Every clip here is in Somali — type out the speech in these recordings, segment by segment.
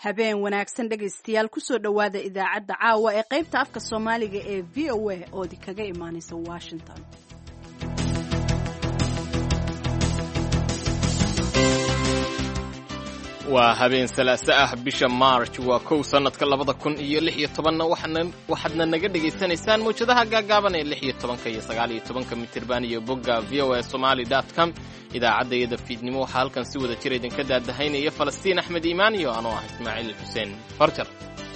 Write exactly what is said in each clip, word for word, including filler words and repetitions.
habeen wanaagsan dhegaystayaal kusoo dhowaada idaacadda caawa ee qaybta afka soomaaliga ee v o a oo di kaga imaanaysa washington. waa habeen salaaso ah bisha march waa kow sanadka labada kun iyo lix iyo tobanna waxaadna naga dhegaysanaysaan mawjadaha gaagaaban ee lix iyo tobanka iyo sagaal iyo tobanka mitirban iyo bogga v o a somali dot com. idaacadda iyada fiidnimo waxaa halkan si wada jir idinka daadahaynaya falastiin axmed iimaan iyo anoo ah ismaaciil xuseen farjar.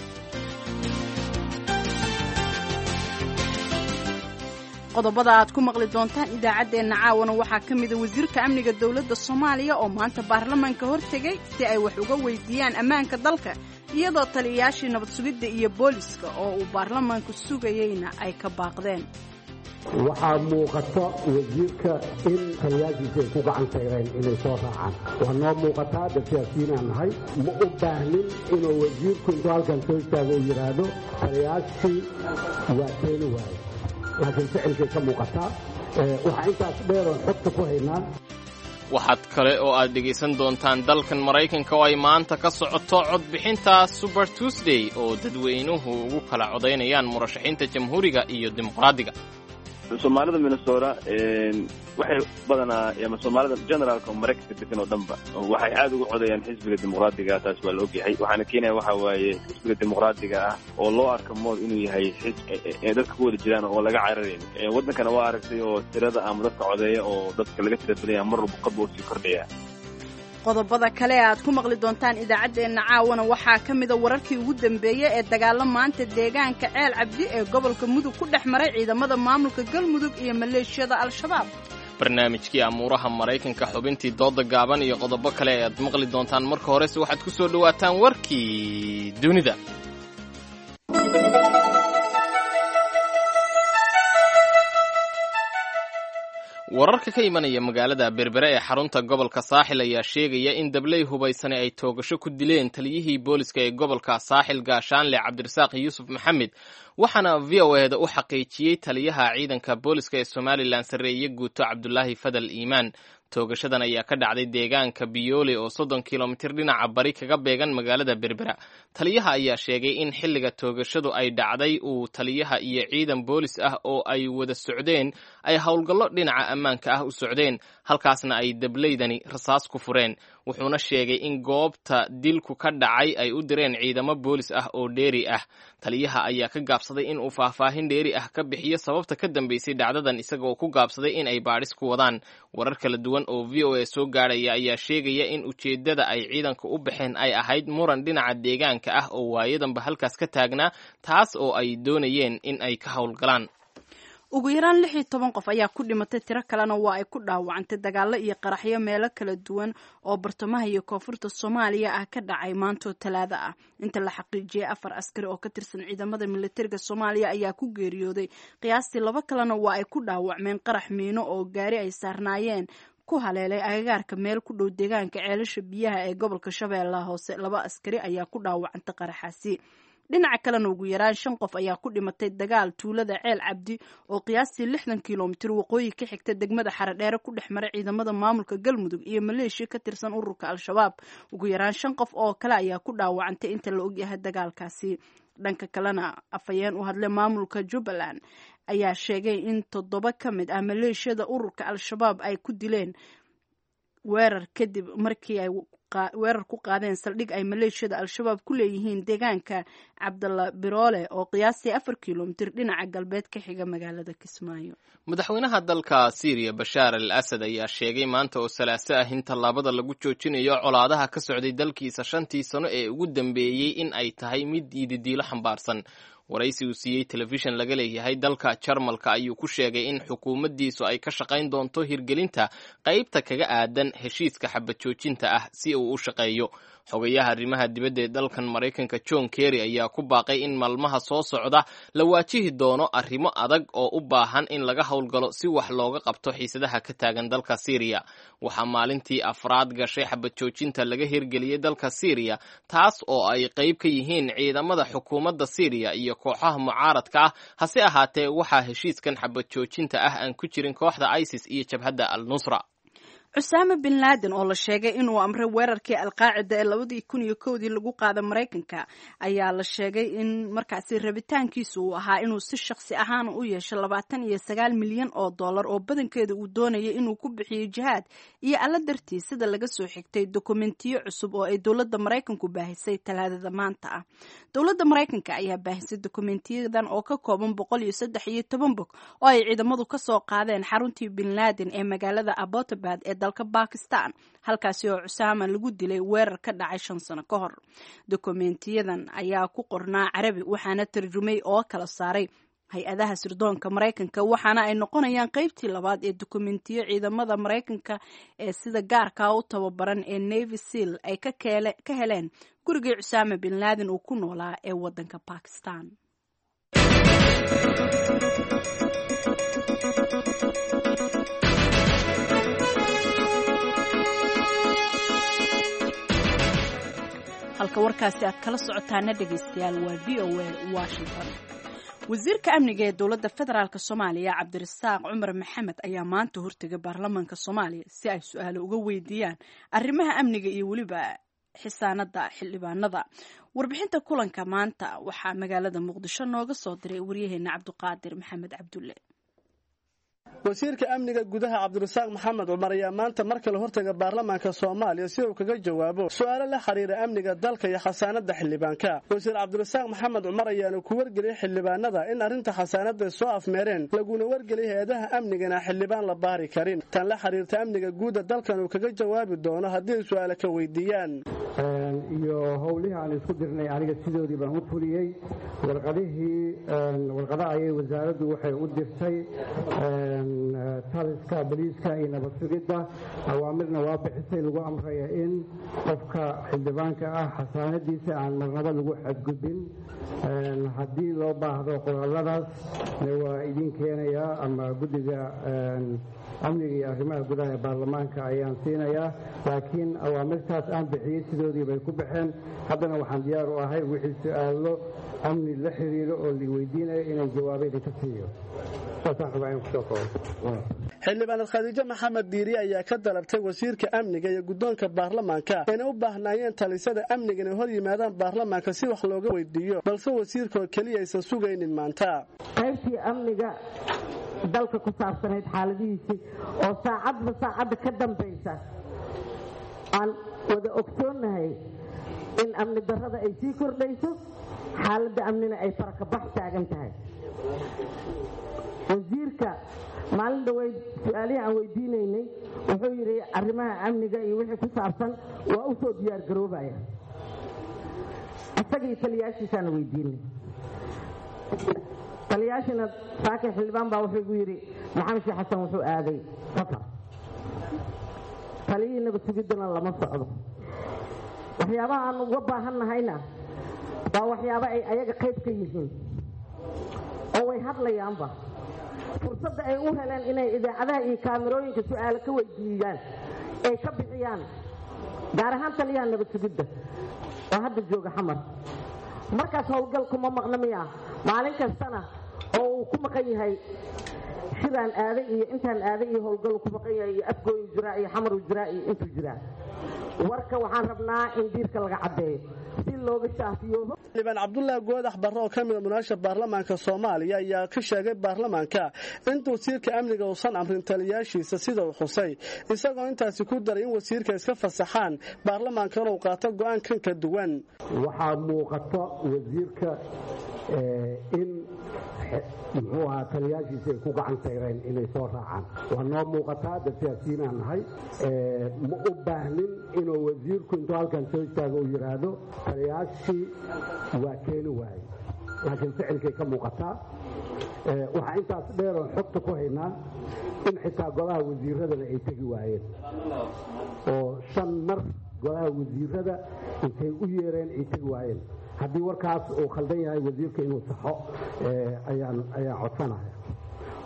qodobada aad ku maqli doontaan idaacaddeenna caawana waxaa ka mida wasiirka amniga dowladda soomaaliya oo maanta baarlamaanka hortegay si ay wax uga weydiiyaan ammaanka dalka iyadoo taliyayaashii nabad sugidda iyo booliska oo uu baarlamaanku sugayeyna ay ka baaqdeen. waxaa muuqata wasiirka in taliyaashiisa ay ku gacan tayreen inay soo raacaan. waa noo muuqataa dad siyaasiyiinaan nahay ma u baahnin inuu wasiirku intuu halkan soo istaago uu yidhaahdo taliyaashii waa keeni waaye, laakiin ficilkay ka muuqataa. waxaa intaas dheeroon xogta ku haynaa. waxaad kale oo aad dhegaysan doontaan dalkan maraykanka oo ay maanta ka socoto codbixinta Super Tuesday oo dadweynuhu ugu kala codaynayaan murashaxiinta jamhuuriga iyo dimuqraadiga. soomaalida Minnesota waxay badanaa ama soomaalida generalka Mareykanka degan oo dhanba waxay aad ugu codayaan xisbiga dimuqraadiga. taas waa la ogyahay. waxaana keenaya waxa waaye xisbiga dimuqraadiga ah oo loo arko mood inuu yahay xisbi dadka ku wada jiraan oo laga cararayn. wadankana waa aragtay oo tirada ama dadka codeeya oo dadka laga tira badan yahay mar walba qadba u sii kordhaya. qodobada kale aad ku maqli doontaan idaacaddeenna caawana waxaa ka mida wararkii ugu dambeeyey ee dagaalo maanta deegaanka ceel cabdi ee gobolka mudug ku dhex maray ciidamada maamulka galmudug iyo maleeshiyada al-shabaab. barnaamijkii amuuraha maraykanka, xubintii dooda gaaban iyo qodobo kale ee aad maqli doontaan. marka horese waxaad ku soo dhowaataan warkii dunida. wararka ka imanaya magaalada berbere ee xarunta gobolka saaxil ayaa sheegaya in dabley hubaysane ay toogasho ku dileen taliyihii booliska ee gobolka saaxil gaashaanle cabdirasaaq yuusuf maxamed, waxaana v o a da u xaqiijiyey taliyaha ciidanka booliska ee somalilan sarreeye guuto cabdulaahi fadal iimaan. toogashadan ayaa ka dhacday deegaanka biyoole oo soddon kilomitir dhinaca bari kaga beegan magaalada berbera. taliyaha ayaa sheegay in xilliga toogashadu ay dhacday uu taliyaha iyo ciidan boolis ah oo ay wada socdeen ay howlgallo dhinaca ammaanka ah u socdeen, halkaasna ay dableydani rasaas ku fureen. wuxuuna sheegay in goobta dilku ka dhacay ay u direen ciidamo boolis ah oo dheeri ah. taliyaha ayaa ka gaabsaday in uu faahfaahin dheeri ah ka bixiyo sababta ka dambeysay dhacdadan, isagoo ku gaabsaday in ay baadhis ku wadaan. warar kala duwan oo v o a soo gaadhaya ayaa sheegaya in ujeeddada ay ciidanka u baxeen ay ahayd muran dhinaca deegaanka ah oo waayadanba halkaas ka taagnaa, taas oo ay doonayeen in ay ka howlgalaan. ugu yaraan lix iyo toban qof ayaa ku dhimatay, tiro kalena waa ay ku dhaawacantay dagaallo iyo qaraxyo meelo kala duwan oo bartamaha iyo koonfurta soomaaliya ah ka dhacay maantoo talaado ah. inta la xaqiijiyey afar askari oo ka tirsan ciidamada militariga soomaaliya ayaa ku geeriyooday, qiyaastii laba kalena waa ay ku dhaawacmeen qarax miino oo gaari ay saarnaayeen ku haleelay agagaarka meel ku dhow deegaanka ceelasha biyaha ee gobolka shabeellaha hoose. laba askari ayaa ku dhaawacantay qaraxaasi. dhinaca kalena ugu yaraan shan qof ayaa ku dhimatay dagaal tuulada ceel cabdi oo qiyaastii lixdan kilomitir waqooyi ka xigta degmada xaradheere ku dhex maray ciidamada maamulka galmudug iyo maleeshiya ka tirsan ururka al-shabaab. ugu yaraan shan qof oo kale ayaa ku dhaawacantay inta la ogyahay dagaalkaasi. dhanka kalena afhayeen u hadlay maamulka jubbaland ayaa sheegay in toddoba ka mid ah maleeshiyada ururka al-shabaab ay ku dileen weerar kadib markii ay weerar ku qaadeen saldhig ay maleeshiyada al-shabaab ku leeyihiin deegaanka cabdalla biroole oo qiyaastii afar kilomitir dhinaca galbeed ka xiga magaalada kismaayo. madaxweynaha dalka Syria Bashar al-Assad ayaa sheegay maanta oo salaaso ah in tallaabada lagu joojinayo colaadaha ka socday dalkiisa shantii sano ee ugu dambeeyey in ay tahay mid diididiilo xambaarsan. waraysi uu siiyey telefishin laga leeyahay dalka Jarmalka ayuu ku sheegay in xukuumaddiisu ay ka shaqayn doonto hirgelinta qaybta kaga aadan heshiiska xabad joojinta ah si uu u shaqeeyo. xogayaha arrimaha dibadda ee dalkan Maraykanka John Kerry ayaa ku baaqay in maalmaha soo socda la waajihi doono arrimo adag oo u baahan in laga howlgalo si wax looga qabto xiisadaha ka taagan dalka Syria. waxaa maalintii afraad gashay xabad joojinta laga hirgeliyey dalka Syria, taas oo ay qayb ka yihiin ciidamada xukuumadda Syria iyo kooxaha mucaaradka ah. hase ahaatee waxaa heshiiskan xabad joojinta ah aan ku jirin kooxda ISIS iyo jabhadda al-Nusra. cusaama bin laaden oo la sheegay inuu amray weerarkii alqaacida ee labadii kun iyo kowdii lagu qaaday maraykanka ayaa la sheegay in markaasi rabitaankiisu uu ahaa inuu si shakhsi ahaan u yeesho labaatan iyo sagaal milyan oo dollar oo badankeeda uu doonayay inuu ku bixiyo jihaad iyo alla dartii sida laga soo xigtay dokumentiyo cusub oo ay dowladda maraykanku baahisay talaadada maanta ah. dowladda maraykanka ayaa baahisay dokumentiyadan oo ka kooban boqol iyo saddex iyo toban bog oo ay ciidamadu ka soo qaadeen xaruntii bin laaden ee magaalada abbottabad ee dalka Bakistan, halkaasi oo Cusaama lagu dilay weerar ka dhacay shan sano ka hor. Dokumentiyadan ayaa ku qornaa Carabi waxaana tarjumay oo kala saaray hay-adaha sirdoonka Maraykanka, waxaana ay noqonayaan qaybtii labaad ee dokumentiyo ciidamada Maraykanka ee sida gaarka u tababaran ee Navy SEAL ay ka keele ka heleen gurigii Cusaama bin Laaden uu ku noolaa ee wadanka Pakistan. halka warkaasi aad kala socotaana dhegaystayaal waa V O A Washington. wasiirka amniga ee dowladda federaalk Soomaaliya Cabdirasaaq Cumar Maxamed ayaa maanta hortagay baarlamaanka Soomaaliya si ay su'aalo uga weydiiyaan arrimaha amniga iyo waliba xisaanada xildhibaanada. warbixinta kulanka maanta waxaa magaalada Muqdisho nooga soo diray wariyaheena Cabduqaadir Maxamed Cabdulle. wasiirka amniga gudaha Cabdirasaaq Maxamed Cumar ayaa maanta mar kale hortaga baarlamaanka Soomaaliya si uu kaga jawaabo su'aalo la xiriira amniga dalka iyo xasaanada xildhibaanka. wasiir Cabdirasaaq Maxamed Cumar ayaa ku wargeliyay xildhibaanada in arinta xasaanada soo afmeereen laguna wargeliyay hay'adaha amnigana xildhibaan la baari karin tan la xiriirta amniga guud dalkan uu kaga jawaabi doono haddii su'aalo ka weydiiyaan. iyo howlihi aan isku dirnay aniga sidoodii baan u fuliyay warqadihii warqadaha ay wasaaraddu waxay u dirtay taliska booliiska iyo nabad sugidda awaamirna waa bixisay lagu amraya in qofka xildhibaanka ah xasaanadiisa aan marnaba lagu xadgudbin. haddii loo baahdo qoraaladaas waa idin keenayaa ama guddiga amniga iyo arrimaha gudaha ee baarlamaanka ayaan siinayaa, laakiin awaamirtaas aan bixiyey sidoodii bay ku baxeen. haddana waxaan diyaar u ahay wixii su-aalo amni la xiriiro oo la weydiinayo inay jawaabayda ka siiyo. xildhibaanad Khadiija Maxamed Diiri ayaa ka dalabtay wasiirka amniga iyo guddoonka baarlamaanka inay u baahnaayeen talisada amniga inay hor yimaadaan baarlamaanka si wax looga weydiiyo, balse wasiirka oo keliya aysan sugaynin maanta. qaybtii amniga dalka ku saabsanayd xaaladihiisii oo saacadba saacadda ka dambaysa aan wada ogsoonnahay in amni darrada ay sii kordhayso, xaaladda amnina ay farakabax taagan tahay. wasiirka maalin dhaweyd su-aalihii aan weydiinaynay wuxuu yidhi arrimaha amniga iyo wixii ku saabsan waa u soo diyaar garoobaya. isagii taliyaashiisaana weydiinay. taliyaashina saakin xildhibaan baa wuxuu igu yidhi maxamed sheekh xasan wuxuu aaday safar, taliyihii nabad sugiddana lama socdo. waxyaabaha aan uga baahannahayna waa waxyaabo ay ayaga qayb ka yihiin oo way hadlayaanba. fursadda ay u heleen inay idaacadaha iyo kaamirooyinka su-aalo ka weydiiyaan ay ka bixiyaan, gaar ahaan taliyaha nabad sugidda oo hadda jooga xamar. markaas howlgal kuma maqna miya maalin kastana oo uu ku maqan yahay shiraan aaday iyo intaan aaday iyo howlgal ku maqan yahay iyo afgooyin jiraa iyo xamaru jiraa iyo intuu jiraa. warka waxaan rabnaa in diirka laga caddeeyo si looga shaafiyoobo. xildhibaan Cabdullaahi Goodax Barre oo ka mid ah munaasha baarlamaanka Soomaaliya ayaa ka sheegay baarlamaanka in wasiirka amniga uusan amrin taliyaashiisa sida uu xusay, isagoo intaasi ku daray in wasiirka iska fasaxaan baarlamaankana uu qaato go'aan kan ka duwan. waxaa muuqata wasiirka in muxuu ahaa taliyaashiisa ay ku gacan sayreen inay soo raacaan. waa noo muuqataa dad siyaasiyiinaan nahay, ma u baahnin inuu wasiirku intuu halkan soo istaago uu yidhaahdo taliyaashii waa keeni waaye, laakiin ficilkay ka muuqataa. waxaa intaas dheer oon xogta ku haynaa in xitaa golaha wasiiradana ay tegi waayeen oo shan mar golaha wasiirada intay u yeereen ay tegi waayeen. haddii warkaas uu khaldan yahay wasiirka inuu saxo ayaan ayaan codsanahay.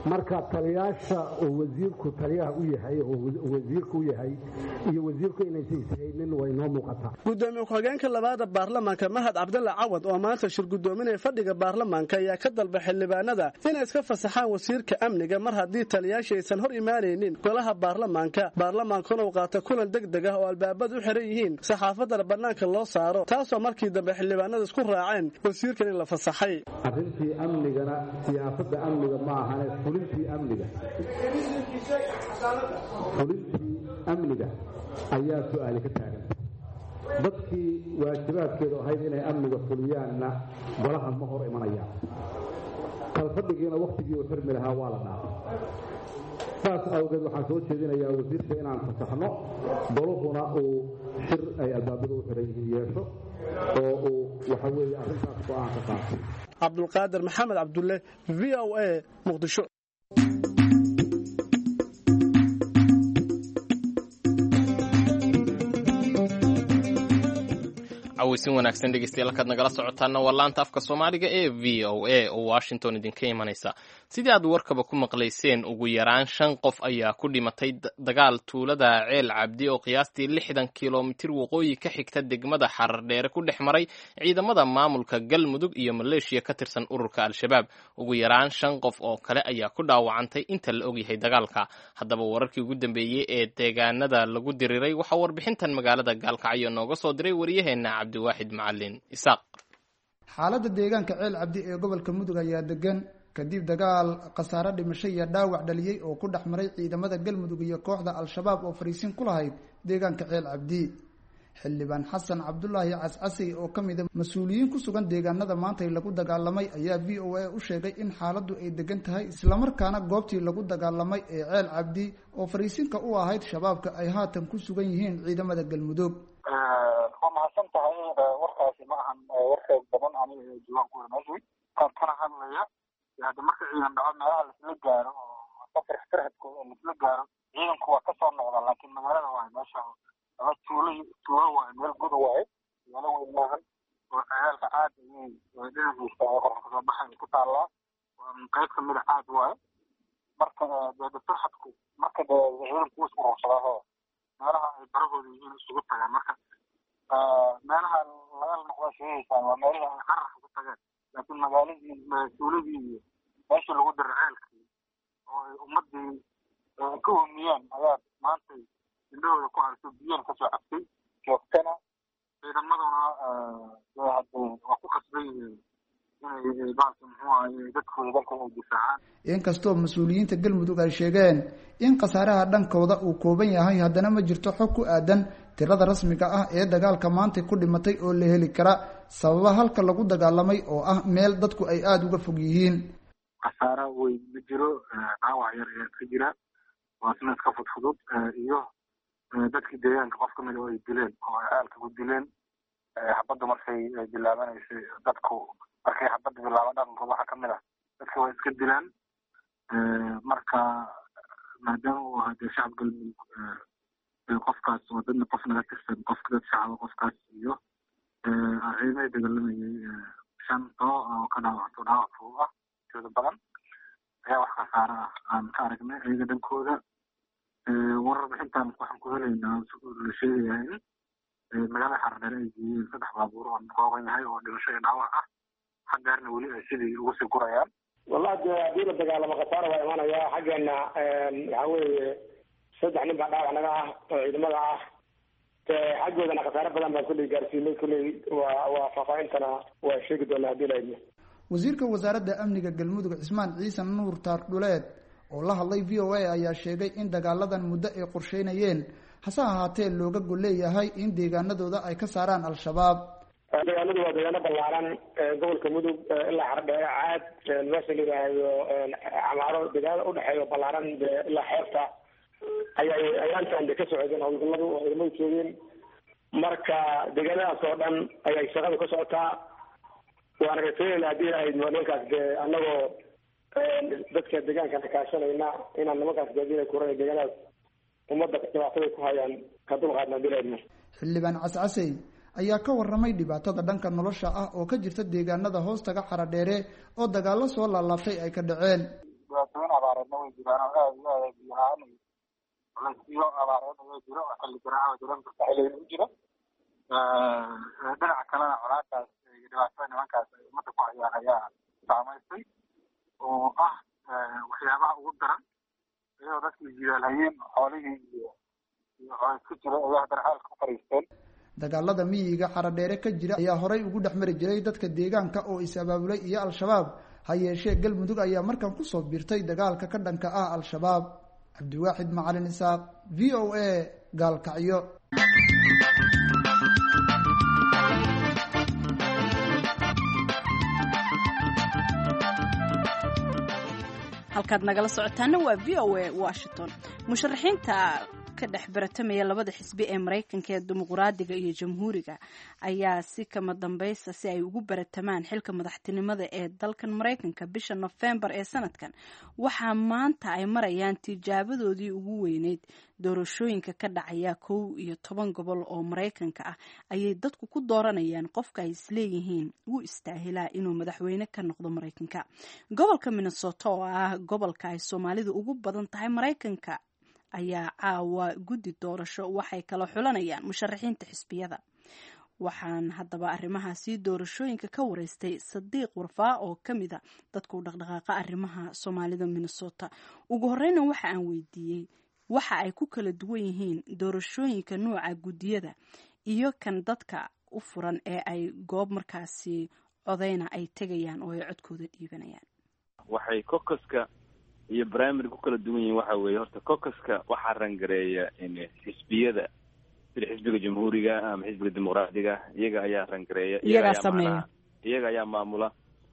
marka taliyaasha oo wasiirku taliyaha u yahay oo wasiirku u yahay iyo wasiirku inaysan ishaynin way noo muuqataa. gudoomiye ku-xigeenka labaada baarlamaanka mahad cabdalla cawad oo maanta shir gudoominaya fadhiga baarlamaanka ayaa ka dalba xildhibaanada inay iska fasaxaan wasiirka amniga mar haddii taliyaasha aysan hor imaanaynin golaha baarlamaanka baarlamaankuna uu qaata kulan degdeg ah oo albaabada u xiran yihiin saxaafadana bannaanka loo saaro taasoo markii dambe xildhibaanada isku raaceen wasiirkan in la fasaxay. arrintii amnigana siyaasadda amniga ma ahane fulintii amniga fulintii amniga ayaa su-aali ka taagan. dadkii waajibaadkeedu ahayd inay amniga fuliyaanna golaha ma hor imanayaan. kalfadhigiina waktigii uu xirmi lahaa waa la dhaafay. saas awgeed waxaan soo jeedinayaa wasiirka inaan fasaxno goluhuna uu xir ay albaabada u xiran yihiin yeesho oo uu waxa weeye arrintaas go-aan ka qaatay. cabdulqaadir maxamed cabdulle v o a muqdisho. aweysin wanaagsan dhegeystayaal halkaad nagala socotaana waa laanta afka soomaaliga ee v o a oo washington idinka imanaysa. sidii aad warkaba ku maqlayseen ugu yaraan shan qof ayaa ku dhimatay dagaal tuulada ceel cabdi oo qiyaastii lixdan kilomitir waqooyi ka xigta degmada xarardheere ku dhex maray ciidamada maamulka galmudug iyo maleeshiya ka tirsan ururka al-shabaab. ugu yaraan shan qof oo kale ayaa ku dhaawacantay inta la ogyahay dagaalka. haddaba wararkii ugu dambeeyey ee deegaanada lagu diriray waxaa warbixintan magaalada gaalkacyo nooga soo diray waryaheena cabdiwaaxid macalin isaaq. xaaladda deegaanka ceel cabdi ee gobolka mudug ayaa degan kadib dagaal khasaare dhimasho iyo dhaawac dhaliyey oo ku dhex maray ciidamada galmudug iyo kooxda al-shabaab oo fariisin ku lahayd deegaanka ceel cabdi. xildhibaan xasan cabdulaahi cascasey oo ka mida mas-uuliyiin ku sugan deegaanada maantay lagu dagaalamay ayaa v o a u sheegay in xaaladdu ay degan tahay islamarkaana goobtii lagu dagaalamay ee ceel cabdi oo fariisinka u ahayd shabaabka ay haatan ku sugan yihiin ciidamada galmudug. waa mahadsan tahay warkaasi ma ahan war xoog badan aniga jawaan ku warmaashay kaan kana hadlaya hadda marka ciidan dhaco meelaha laisla gaaro oo safar ixtiraadkooda oo laisla gaaro ciidanku waa kasoo noqda laakiin magaalada waa meesha ama tuulo tuulo waa meel guda waaye meelo weyn maahan oo ciyaalka caad ayay dhinaciisa hor kasoo baxay ku taallaa qayb kamid a caad waaye marka dee farxadku marka dee ciidanku wuu isku ruursadaaho meelaha ay barahooda yihiin isugu tagaan marka meelaha laga noqda sheegaysaa waa meelaha ay cararka ku tageen laakiin magaaladii tuuladii iyo meeshii lagu dira ceelkii oo ay ummadii ka homiyeen ayaa maanta indhahooda ku arso biyana kasoo cabtay joogtana ciidamaduna hade waa ku khasban yihiin inay baalka muxuu ahaye dadkooda dalka ay difaacaan. inkastoo mas-uuliyiinta galmudug ay sheegeen in khasaaraha dhankooda uu kooban yahay haddana ma jirto xog ku aadan tirada rasmiga ah ee dagaalka maanta ku dhimatay oo la heli kara sababa halka lagu dagaalamay oo ah meel dadku ay aada uga fog yihiin. khasaara weyn ma jiro, dhaawac yar ayaa ka jira waa sina iska fudfudud iyo dadkii deegaanka qof kamid oo ay dileen oo ay aalka ku dileen xabadda markay bilaabanaysa dadku markay xabadda bilaaba dhaqankood waxaa kamid ah dadka waa iska dilaan marka maadaama uu ahaa dee shacab galmudug qofkaas oo dadna qof naga tirsan qofka dad shacaba qofkaas iyo ciidamada dagaalamayay shan too oo ka dhaawacto dhaawac fudud ah tooda badan ayaa wax khasaare ah aan ka aragnay iyaga dhankooda. warar bixintaan waxaan ku helaynaa la sheegayaa in magaalada xardheere ay geeyeen saddex baabuur oo kooban yahay oo dhimasho iyo dhaawac ah xaggaarna weli ay sidii ugu sii gurayaan. wallahi de haddii la dagaalamo khasaare waa imaanaya xaggeena waxaa weeye saddex nin baa dhaawac naga ah oo ciidamada ah xaggoodana khasaare badan baan kulley gaarsiinay kulley waa waa faahfaahintana waa sheegi doonaa haddii la idmo. wasiirka wasaaradda amniga galmudug cismaan ciise nuur taardhuleed oo la hadlay v o a ayaa sheegay in dagaaladan muddo ay qorsheynayeen hase ahaatee looga gol leeyahay in deegaanadooda ay ka saaraan al-shabaab. deegaanadu waa deegaano ballaaran gobolka mudug ilaa xardheere caad meesha la yidhaahdo camaaro deegaano udhexeeyo ballaaran ilaa xeebta ayay ayaantan de ka socdeen howlgalladu oo ciidamadu joogeen marka deegaanadaas oo dhan ayay shaqadu ka socotaa waana rajaynaynaa haddii ay nimankaas de anagoo dadka deegaankana kaashanayna inaan nimankaas gaadiina kuran deegaanadaas ummadda dhibaatada ku hayaan ka dulqaadna haddii la idmo. xildhibaan cascasey ayaa ka warramay dhibaatada dhanka nolosha ah oo ka jirta deegaanada hoostaga xaradheere oo dagaallo soo laalaabtay ay ka dhaceen. dhibaatooyin abaareed abaareedna way jiraan oo aad iyo aad biyahaan iyo culaysiyo abaareed ayaa jiro oo xilli garaaca dareem karta xilligan u jiro dhinaca kalena colaadaas iyo dhibaatada nimankaas ay ummadda ku hayaan ayaa saamaystay oo ah waxyaabaha ugu daran iyadoo dadkii jidaalhayeen xoolihii iyo iyo colays ku jira ayaa haddana xaalka ku fariisteen dagaalada miyiga xaradheere ka jira ayaa horay ugu dhex mari jiray dadka deegaanka oo is abaabulay iyo al-shabaab ha yeeshee galmudug ayaa markan kusoo biirtay dagaalka ka dhanka ah al-shabaab cabdiwaaxid macalin isaaq v o a gaalkacyo halkaad nagala socotaana waa v o a washington musharaxiinta ka dhex baratamaya labada xisbi ee maraykanka ee dimuqraadiga iyo jamhuuriga ayaa si kama dambaysa si ay ugu baratamaan xilka madaxtinimada ee dalkan maraykanka bisha nofembar ee sanadkan waxaa maanta ay marayaan tijaabadoodii ugu weyneyd doorashooyinka ka dhacaya kow iyo toban gobol oo maraykanka ah ayay dadku ku dooranayaan qofka ay isleeyihiin wuu istaahilaa inuu madaxweyne ka noqdo maraykanka gobolka minnesota oo ah gobolka ay soomaalidu ugu badan tahay maraykanka ayaa caawa guddi doorasho waxay kala xulanayaan musharaxiinta xisbiyada waxaan haddaba arrimahaasi doorashooyinka ka wareystay sadiiq warfaa oo ka mid a dadku dhaqdhaqaaqa arrimaha soomaalida minnesota ugu horeyna waxa aan weydiiyey waxa ay ku kala duwan yihiin doorashooyinka nuuca guddiyada iyo kan dadka u furan ee ay goob markaasi codeyna ay tegayaan oo ay codkooda dhiibanayaan waxay kokoska iyo primary ku kala duwan yihiin waxa weeye horta kokoska waxaa rangareeya xisbiyada sida xisbiga jamhuuriga ama xisbiga dimuqraadiga iyaga ayaa rangareeya iyagaa sameeya iyaga ayaa maamula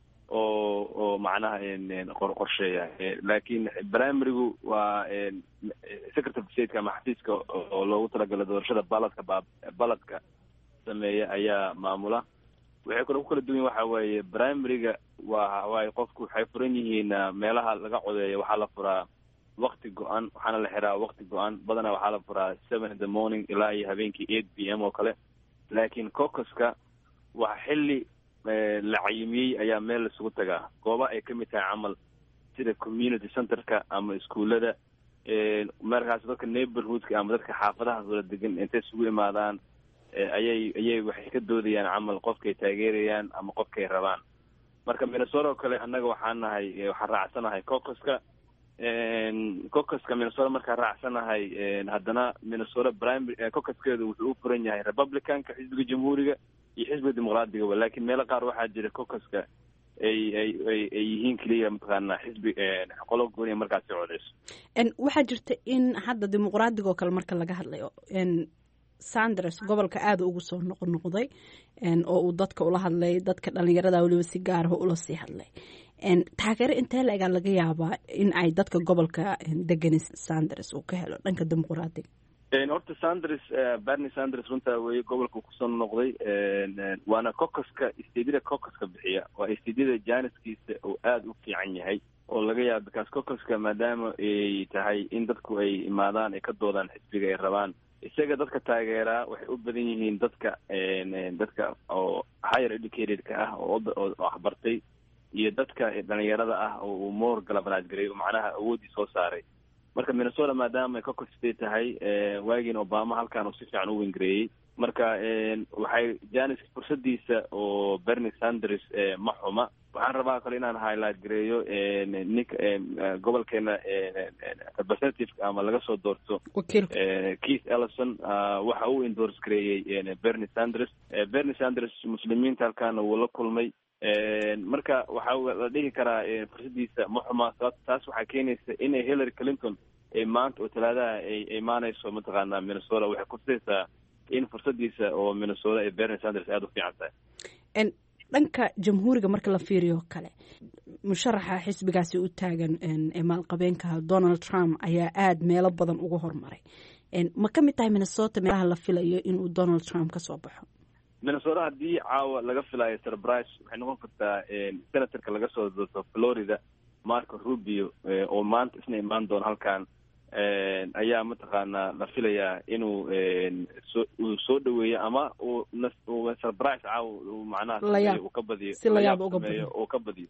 oo oo macnaha qorsheeya laakiin primarygu waa secretary of state ama xafiiska oo loogu talagala doorashada baladka baladka sameeya ayaa maamula waxay kale ku kala duwan waxa weeye primaryga waa waay qofku waxay furan yihiin meelaha laga codeeyo waxaa la furaa wakti go-an waxaana la xiraa wakti go-an badanaa waxaa la furaa seven in the morning ilaa iyo habeenkii eight p m oo kale laakiin cocoska waa xilli la cayimiyey ayaa meel laisugu tagaa gooba ay ka mid tahay camal sida community centerka ama iskuullada markaas dadka neighborhoodka ama dadka xaafadahaas wala degan intay isugu imaadaan ayay ayay waxay ka doodayaan camal qofkay taageerayaan ama qofkay rabaan marka minnesota oo kale annaga waxaan nahay waxaan raacsanahay cocoska cocoska minnesota markaan raacsanahay haddana minnesota primary cocoskeedu wuxuu u furan yahay republicanka xisbiga jamhuuriga iyo xisbiga dimuqraadiga laakiin meelo qaar waxaa jira cocoska ay ay ay ay yihiin keliya mataqaanaa xisbi qolo gooniya markaasi codeyso waxaa jirta in hadda dimuqraadiga oo kale marka laga hadlayo sanders gobolka aada ugu soo noqnoqday oo uu dadka ula hadlay dadka dhalinyarada weliba si gaaraha ula sii hadlay taageero intee la egaa laga yaabaa in ay dadka gobolka degani sanders uu ka helo dhanka dimuqraadiga horta sanders bernie sanders runtaa weye gobolka kusoo noqday waana cocoska stedida cocoska bixiya waa stedida janiskiisa oo aada u fiican yahay oo laga yaaba bikaas cocoska maadaama ay tahay in dadku ay imaadaan ay ka doodaan xisbiga ay rabaan isaga dadka taageeraa waxay u badan yihiin dadka dadka oo higher educatedka ah oo waxbartay iyo dadka dhalinyarada ah oo uu more galabanaad garay macnaha awoodii soo saaray marka minnesota maadaama ay cocos state tahay waagiin obama halkaan uu si fiican u wengareeyey marka waxay janis fursadiisa oo bernie sanders ma xuma waxaan rabaa kale inaan highlight gareeyo ninka gobolkeena representative ama laga soo doorto keith ellison waxa uu endorse gareeyey bernie sanders bernie sanders muslimiinta halkaana wuu la kulmay marka waxaa la dhihi karaa fursadiisa ma xuma taas waxaa keenaysa inay hillary clinton maanta oo talaadaha ay imaanayso mataqaanaa minnesota waxay kutusaysaa in fursadiisa oo minnesota ee bernie sanders aada u fiican tahay dhanka jamhuuriga marka la fiiriyo kale musharaxa xisbigaasi u taagan maalqabeenka donald trump ayaa aada meelo badan uga hormaray ma ka mid tahay minnesota meelaha la filayo inuu donald trump kasoo baxo minnesota haddii caawa laga filayo surprise waxay noqon kartaa senatorka laga soo doorto florida marco rubio oo maanta isna imaan doono halkan ayaa mataqaanaa la filayaa inuu so uu soo dhaweeyo ama uu surprise caawa uu macnaha uu ka badiyo si la yaab uga badiyo uu ka badiyo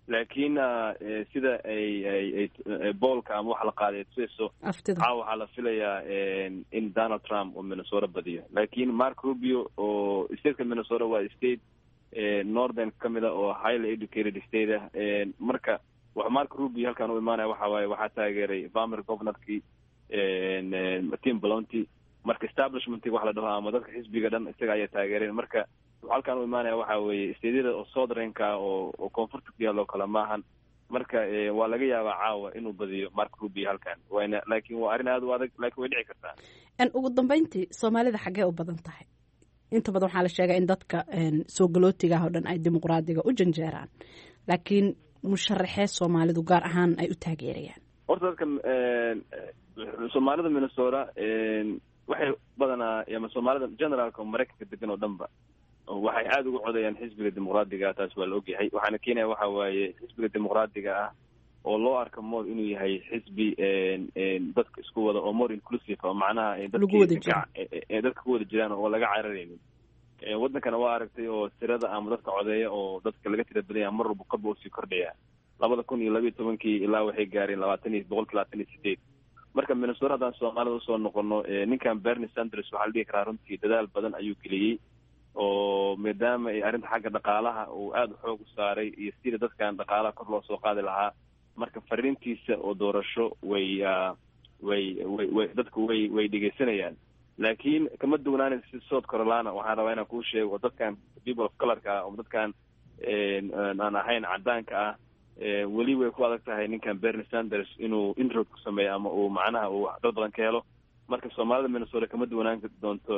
laakiin sida ay ay boolka ama wax la qaaday tusayso caawa waxaa la filayaa in Donald Trump uu Minnesota badiyo laakiin Mark Rubio oo stateka Minnesota waa state northern kamida oo highly educated state ah marka wax Mark Rubio halkan u imaanaya waxa waaye waxaa taageeray former governorkii Tim Pawlenty marka establishmentii wax la dhaho ama dadka xisbiga dhan isaga ayaa taageereen marka halkan u imaanaya waxa weeye steedyada oo southernka oo oo koonfurta ku yaalo kala maahan marka waa laga yaabaa caawa inuu badiyo Mark Rubio halkan wayna laakiin waa arrin aad u adag laakiin way dhici kartaa in ugu dambeyntii Soomaalida xagee u badan tahay inta badan waxaa la sheegaa in dadka soo galootiga ah oo dhan ay dimuqraadiga u janjeeraan laakiin musharaxee Soomaalidu gaar ahaan ay u taageerayaan horta dadka Soomaalida Minnesota waxay badanaa ama Soomaalida generalka Mareykanka degan oo dhanba waxay aad ugu codayaan xisbiga dimuqraadiga taas waa la ogyahay waxaana keenaya waxa waaye xisbiga dimuqraadiga ah oo loo arko more inuu yahay xisbi dadka isku wada oo more inclusive oo macnaha dadka ku wada jiraan oo laga cararaynin wadankana waa aragtay oo tirada ama dadka codeeya oo dadka laga tira badan mar walba qab oo sii kordhaya labada kun iyo laba iyo tobankii ilaa waxay gaareen labaatan iyo boqolkiiba labaatan iyo sideed marka Minnesota haddaan Soomaalida usoo noqono ninkan Bernie Sanders waxaa la dhihi karaa runtii dadaal badan ayuu geliyey oo maadaama ay arrinta xagga dhaqaalaha uu aada xoog u saaray iyo sida dadkan dhaqaalaha kor loo soo qaadi lahaa marka fariintiisa oo doorasho way way way dadku way way dhegeysanayaan laakiin kama duwanaanaysa si South Carolina waxaan rabaa inaan kuu sheego dadkan people of colorka oo dadkan aan ahayn cadaanka ah weli way ku adag tahay ninkan Bernie Sanders inuu intro ku sameeyo ama uu macnaha uu dad badan ka helo marka Soomaalida Minnesota kama duwanaan doonto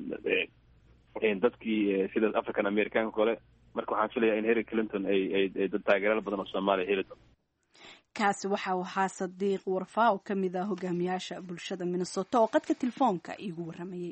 dadkii sida African American kale marka waxaan filayaa in Hillary Clinton ay ay dad taageero badan oo Soomaali heli doonto kaasi waxa uu ahaa Sadiiq Warfaa oo kamid ah hogaamiyaasha bulshada Minnesota oo qadka telefoonka igu waramayay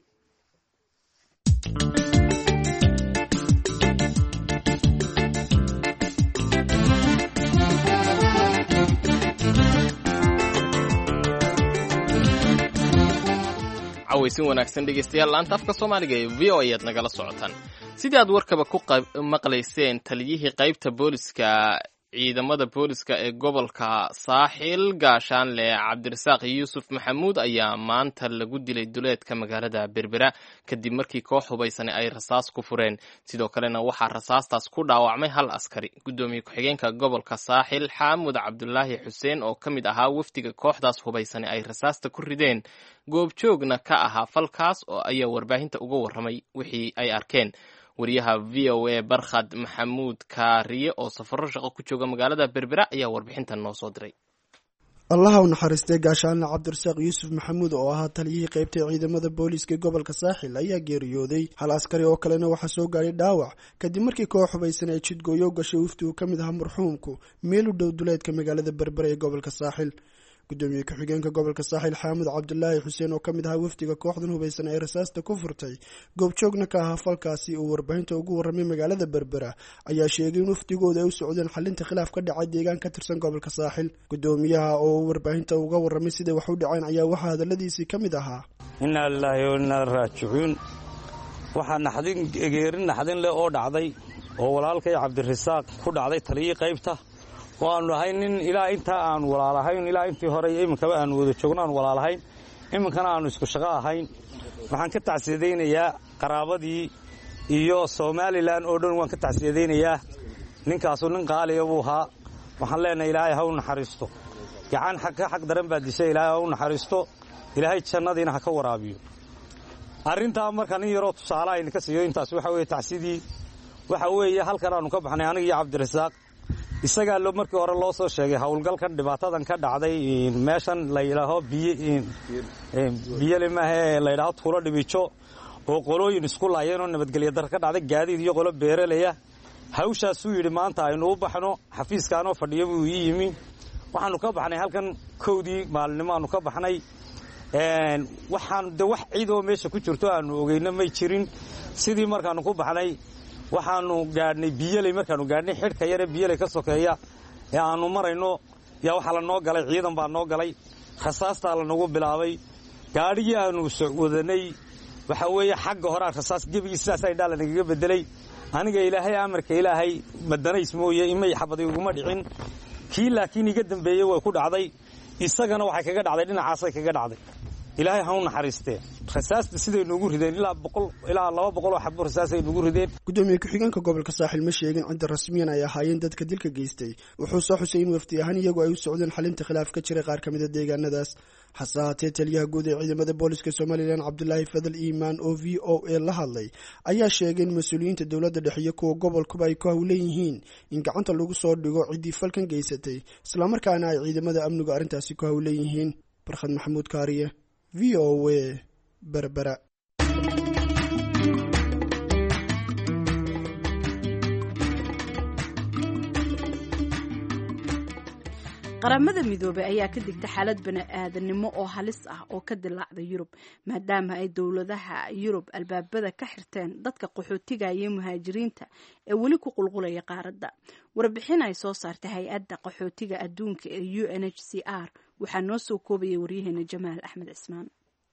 cawaysin wanaagsan dhegeystayaal laanta afka Soomaaliga ee V O A aad nagala socotaan sidii aad warkaba ku maqlayseen taliyihii qaybta booliska ciidamada booliska ee gobolka Saaxil Gaashaanle Cabdirasaaq Yuusuf Maxamuud ayaa maanta lagu dilay duleedka magaalada Berbera kadib markii koox hubaysan ay rasaas ku fureen sidoo kalena waxaa rasaastaas ku dhaawacmay hal askari gudoomiye ku-xigeenka gobolka Saaxil Xaamud Cabdullaahi Xuseen oo kamid ahaa wafdiga kooxdaas hubaysan ay rasaasta ku rideen goobjoogna ka ahaa falkaas oo ayaa warbaahinta uga waramay wixii ay arkeen wariyaha V O A Barkhad Maxamuud Kaariye oo safarro shaqo ku jooga magaalada Berbera ayaa warbixintan noo soo diray allaha u naxariistay Gaashaanle Cabdirasaaq Yuusuf Maxamuud oo ahaa taliyihii qaybta ciidamada booliska gobolka Saaxil ayaa geeriyooday hal askari oo kalena waxa soo gaaray dhaawac kadib markii koox hubaysan ay jidgooyo gashay wafdi uu kamid ahaa marxuumku meel u dhow duleedka magaalada Berbera ee gobolka Saaxil gudoomiye ku-xigeenka gobolka Saaxil Xaamud Cabdullaahi Xuseen oo kamid ahaa wafdiga kooxdan hubaysan ay rasaasta ku furtay goobjoogna ka ahaa falkaasi uu warbaahinta ugu waramay magaalada Berbera ayaa sheegay in wafdigooda ay u socdeen xalinta khilaaf ka dhacay deegaan ka tirsan gobolka Saaxil gudoomiyaha oo warbaahinta uga waramay sida wax u dhaceen ayaa waxa hadaladiisii kamid ahaa inna lillahi wa inna ilaihi raaji'uun waxa naxdin geerin naxdin leh oo dhacday oo walaalkay Cabdirasaaq ku dhacday taliyii qaybta waanu ahayn in ilaa inta aan walaalahayn ilaa intii hore iminkaba aan wada joognaan walaalahayn iminkana aanu isku shaqo ahayn waxaan ka tacsiyadaynayaa qaraabadii iyo Somaliland oo dhan waan ka tacsiyadaynayaa ninkaasu nin qaaliya buu ahaa waxaan leenahay ilaahay ha u naxariisto gacan xaq xaq daran baa dishay ilaahay ha u naxariisto ilaahay jannadiina ha ka waraabiyo arrinta markaan in yaro tusaale ay ka siiyo intaas waxa weeye tacsidii waxa weeye halkan aanu ka baxnay aniga iyo Cabdirasaaq isaga loo markii hore loo soo sheegay hawlgalkan dhibaatadan ka dhacday meeshan la ilaaho biyo biyo ma aha la ilaaho tuulo dhibijo oo qolooyin isku laayeen oo nabadgelyo dar ka dhacday gaadiid iyo qolo beeralaya hawshaas uu yiri maanta aynu u baxno xafiiskaano fadhiyo buu yimi waxaanu ka baxnay halkan koodii maalinimo aanu ka baxnay een waxaan de wax ciid oo meesha ku jirto aanu ogeyna may jirin sidii markaanu ku baxnay waxaanu gaadhnay biyalay markaanu gaadhnay xidhka yare biyalay ka sokeeya ee aanu marayno yaa waxa la noo galay ciidan baa noo galay rasaasta la nagu bilaabay gaadhigii aanu wadanay waxa weeye xagga hore rasaas gebigiisa ay dhalan igaga bedelay aniga ilaahay amarka ilaahay madanays mooye imay xabadi uguma dhicin kii laakiin iga dambeeyey way ku dhacday isagana waxay kaga dhacday dhinacaasay kaga dhacday ilaahay ha u naxariistee rasaasta siday noogu rideen ilaa boqol ilaa laba boqol oo xabo rasaasay noogu rideen gudoomiye ku-xigeenka gobolka saaxil ma sheegin cidda rasmiyan ay ahaayeen dadka dilka geystay wuxuu soo xusay in wafdi ahaan iyagu ay u socdeen xalinta khilaaf ka jiray qaar ka mid a deegaanadaas hase haatee taliyaha guud ee ciidamada booliska somalilan cabdulaahi fadal iimaan oo v o a la hadlay ayaa sheegay in mas-uuliyiinta dowladda dhexe iyo kuwa gobolkuba ay ku hawlan yihiin in gacanta lagu soo dhigo ciddii falkan geysatay islamarkaana ay ciidamada amnigu arrintaasi ku hawlan yihiin barkhad maxamuud kaariye v o a berbera qaramada midoobay ayaa ka digta xaalad bani-aadanimo oo halis ah oo ka dilaacda yurub maadaama ay dowladaha yurub albaabada ka xirteen dadka qaxootiga iyo muhaajiriinta ee weli ku qulqulaya qaaradda warbixin ay soo saartay hay-adda qaxootiga adduunka ee u n h c r waxaa noo soo koobayay waryaheena jamaal axmed cismaan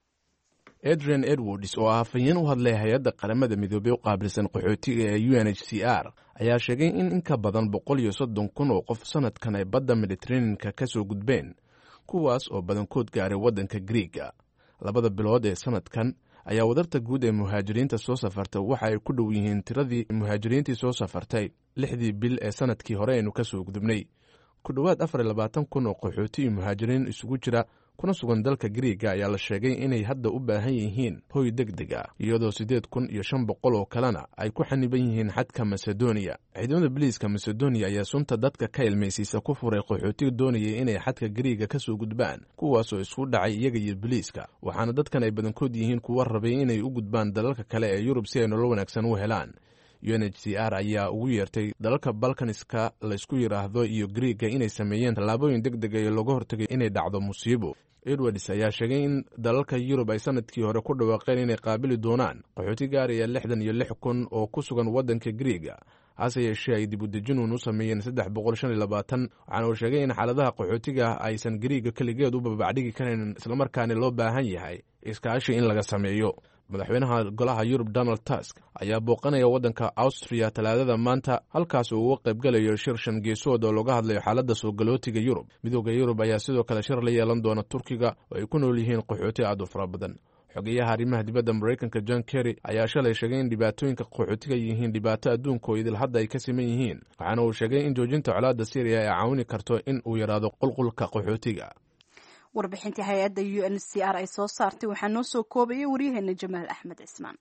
adrian edwards oo ah hafayeen u hadlay hay-adda qaramada midoobey u qaabilsan qaxootiga ee u n h c r ayaa sheegay in in ka badan boqol iyo soddon kun oo qof sanadkan ay badda mediteraneanka ka soo gudbeen kuwaas oo badankood gaaray waddanka griiga labada bilood ee sanadkan ayaa wadarta guud ee muhaajiriinta soo safartay waxa ay ku dhow yihiin tiradii muhaajiriintii soo safartay lixdii bil ee sanadkii hore aynu ka soo gudubnay ku dhowaad afar iyo labaatan kun oo qaxooti iyo muhaajiriin isugu jira kuna sugan dalka griiga ayaa la sheegay inay hadda u baahan yihiin hoy deg deg ah iyadoo siddeed kun iyo shan boqol oo kalena ay ku xaniban yihiin xadka masedoniya ciidamada biliiska masedoniya ayaa sunta dadka ka ilmaysiisa ku furay qaxootiga doonayay inay xadka griiga ka soo gudbaan kuwaasoo isku dhacay iyaga iyo biliiska waxaana dadkan ay badankood yihiin kuwa rabay inay u gudbaan dalalka kale ee yurub si ay nolol wanaagsan u helaan u n h c r ayaa ugu yeertay dalalka balkaniska laysku yidhaahdo iyo griiga inay sameeyeen tallaabooyin deg dega ee looga hortagay inay dhacdo musiibo edwards ayaa sheegay in dalalka yurub ay sanadkii hore ku dhawaaqeen inay qaabili doonaan qaxooti gaaraya lixdan iyo lix kun oo ku sugan waddanka griiga hase yeeshee ay dib u dejinuun u sameeyeen saddex boqol shan iyo labaatan waxaana uu sheegay in xaaladaha qaxootiga aysan griiga keligeed u babacdhigi karayn islamarkaana loo baahan yahay iskaashi in laga sameeyo madaxweynaha golaha yurub donald tusk ayaa booqanaya waddanka austriya talaadada maanta halkaas uu uga qaybgalayo shir shan geesood oo looga hadlayo xaaladda soo galootiga yurub midooda yurub ayaa sidoo kale shir la yeelan doona turkiga oo ay ku nool yihiin qaxooti aad u fara badan xogeyaha arrimaha dibadda maraykanka john kerry ayaa shalay sheegay in dhibaatooyinka qaxootiga yihiin dhibaato adduunka oo idil hadda ay ka siman yihiin waxaana uu sheegay in joojinta colaadda syriya ay caawini karto in uu yaraado qulqulka qaxootiga warbixintii hay-adda u n c r ay soo saartay waxaa noo soo koobayay waryaheena jamaal axmed cismaan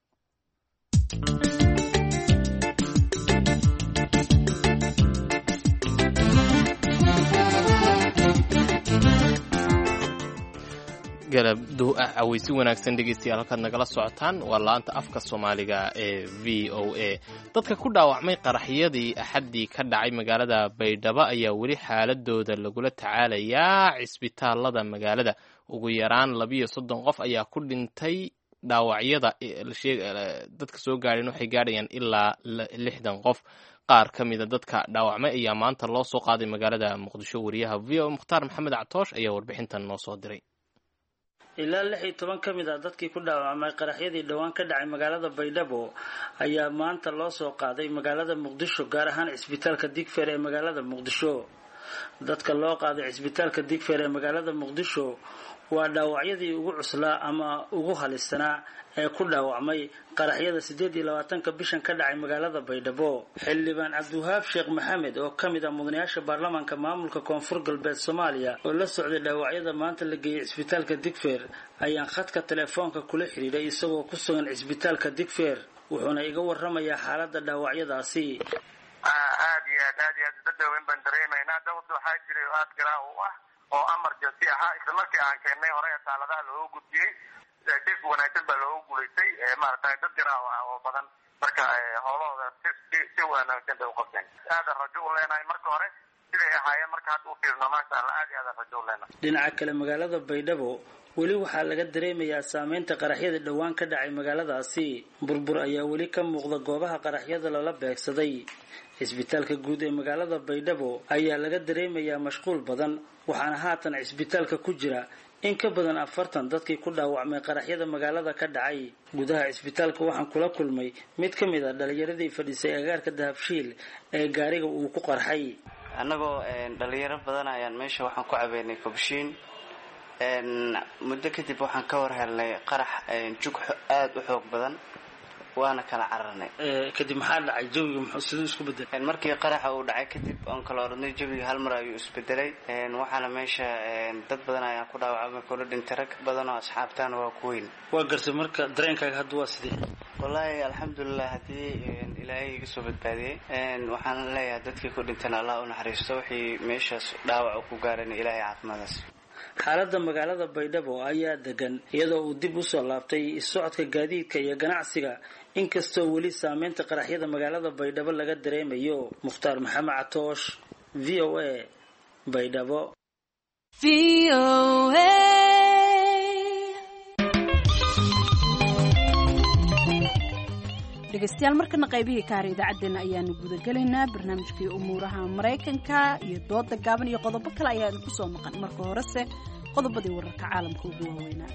galabdu ah cawaysi wanaagsan dhegeystayaal halkaad nagala socotaan waa la-anta afka soomaaliga ee v o a dadka ku dhaawacmay qaraxyadii axaddii ka dhacay magaalada baydhabo ayaa weli xaaladooda lagula tacaalayaa cisbitaalada magaalada ugu yaraan labiyo soddon qof ayaa ku dhintay dhaawacyada dadka soo gaadheen waxay gaadhayaan ilaa lixdan qof qaar ka mida dadka dhaawacmay ayaa maanta loo soo qaaday magaalada muqdisho wariyaha v o mukhtaar maxamed catoosh ayaa warbixintan noo soo diray ilaa lix iyo toban ka mid ah dadkii ku dhaawacmay qaraxyadii dhowaan ka dhacay magaalada baydhabo ayaa maanta loo soo qaaday magaalada muqdisho gaar ahaan cisbitaalka digfeer ee magaalada muqdisho dadka loo qaaday cisbitaalka digfeer ee magaalada muqdisho waa dhaawacyadii ugu cuslaa ama ugu halisanaa ee ku dhaawacmay qaraxyada siddeed iyo labaatanka bishan ka dhacay magaalada baydhabo xildhibaan cabdiwahaab sheekh maxamed oo ka mid ah mudanayaasha baarlamaanka maamulka koonfur galbeed soomaaliya oo la socday dhaawacyada maanta la geeyey cisbitaalka digfeer ayaan khadka telefoonka kula xidhiidhay isagoo ku sugan cisbitaalka digfeer wuxuuna iga warramayaa xaaladda dhaawacyadaasi aad iyo aad aad iyo aad dadweyn baan dareemaynaa dawladda waxaa jiray aad garaa u ah oo emergency ahaa isla markii aan keennay hore ee taaladaha looga gudbiyey si wanaagsan baa looga guulaystay maaragtay dad garaaw ah oo badan marka howlahooda si si wanaagsan bay u qabteen aadan rajo u leenahay marka hore siday ahaayeen marka hadda u fiirno maasha allah aad iyo aadan rajo u leenahay dhinaca kale magaalada baydhabo weli waxaa laga dareemayaa saameynta qaraxyada dhowaan ka dhacay magaaladaasi burbur ayaa weli ka muuqda goobaha qaraxyada lala beegsaday cisbitaalka guud ee magaalada baydhabo ayaa laga dareemayaa mashquul badan waxaana haatan cisbitaalka ku jira in ka badan afartan dadkii ku dhaawacmay qaraxyada magaalada ka dhacay. Gudaha cisbitaalka waxaan kula kulmay mid ka mid ah dhalinyaradii fadhisay agaarka Dahabshiil ee gaariga uu ku qarxay. Annagoo dhalinyaro badan ayaan meesha waxaan ku cabeynay kobshiin muddo kadib waxaan ka war helnay qarax jug aad u xoog badan waana kala cararnay. Kadib maxaa dhacay jawiga muxuu sidoo isku bedelay? Markii qaraxa uu dhacay kadib aan kala oranay jawiga hal mar ayuu isbedelay waxaana meesha dad badan ayaa ku dhaawacmay kula dhintay rag badan oo asxaabtaan waa ku weyn. Waa gartay marka dareenkaaga hadda waa sidee? Wallahi alxamdulillah hadii ilaahay iga soo badbaadiyay waxaan leeyahay dadkii ku dhintay Allah u naxariisto wixii meeshaas dhaawac ku gaaray ilaahay caafimaadkiisa. Xaaladda magaalada Baydhabo ayaa degan iyadoo uu dib u soo laabtay socodka gaadiidka iyo ganacsiga inkastoo weli saameynta qaraxyada magaalada Baydhabo laga dareemayo. Mukhtaar Maxamed Catoosh, V O A, Baydhabo. V O A dhegeystayaal markana qaybihii ka har idaacaddeenna ayaanu gudagelaynaa barnaamijkii umuuraha maraykanka iyo dooda gaaban iyo qodobo kale ayaa idinku soo maqan. marka horese qodobadii wararka caalamka ugu waaweynaa.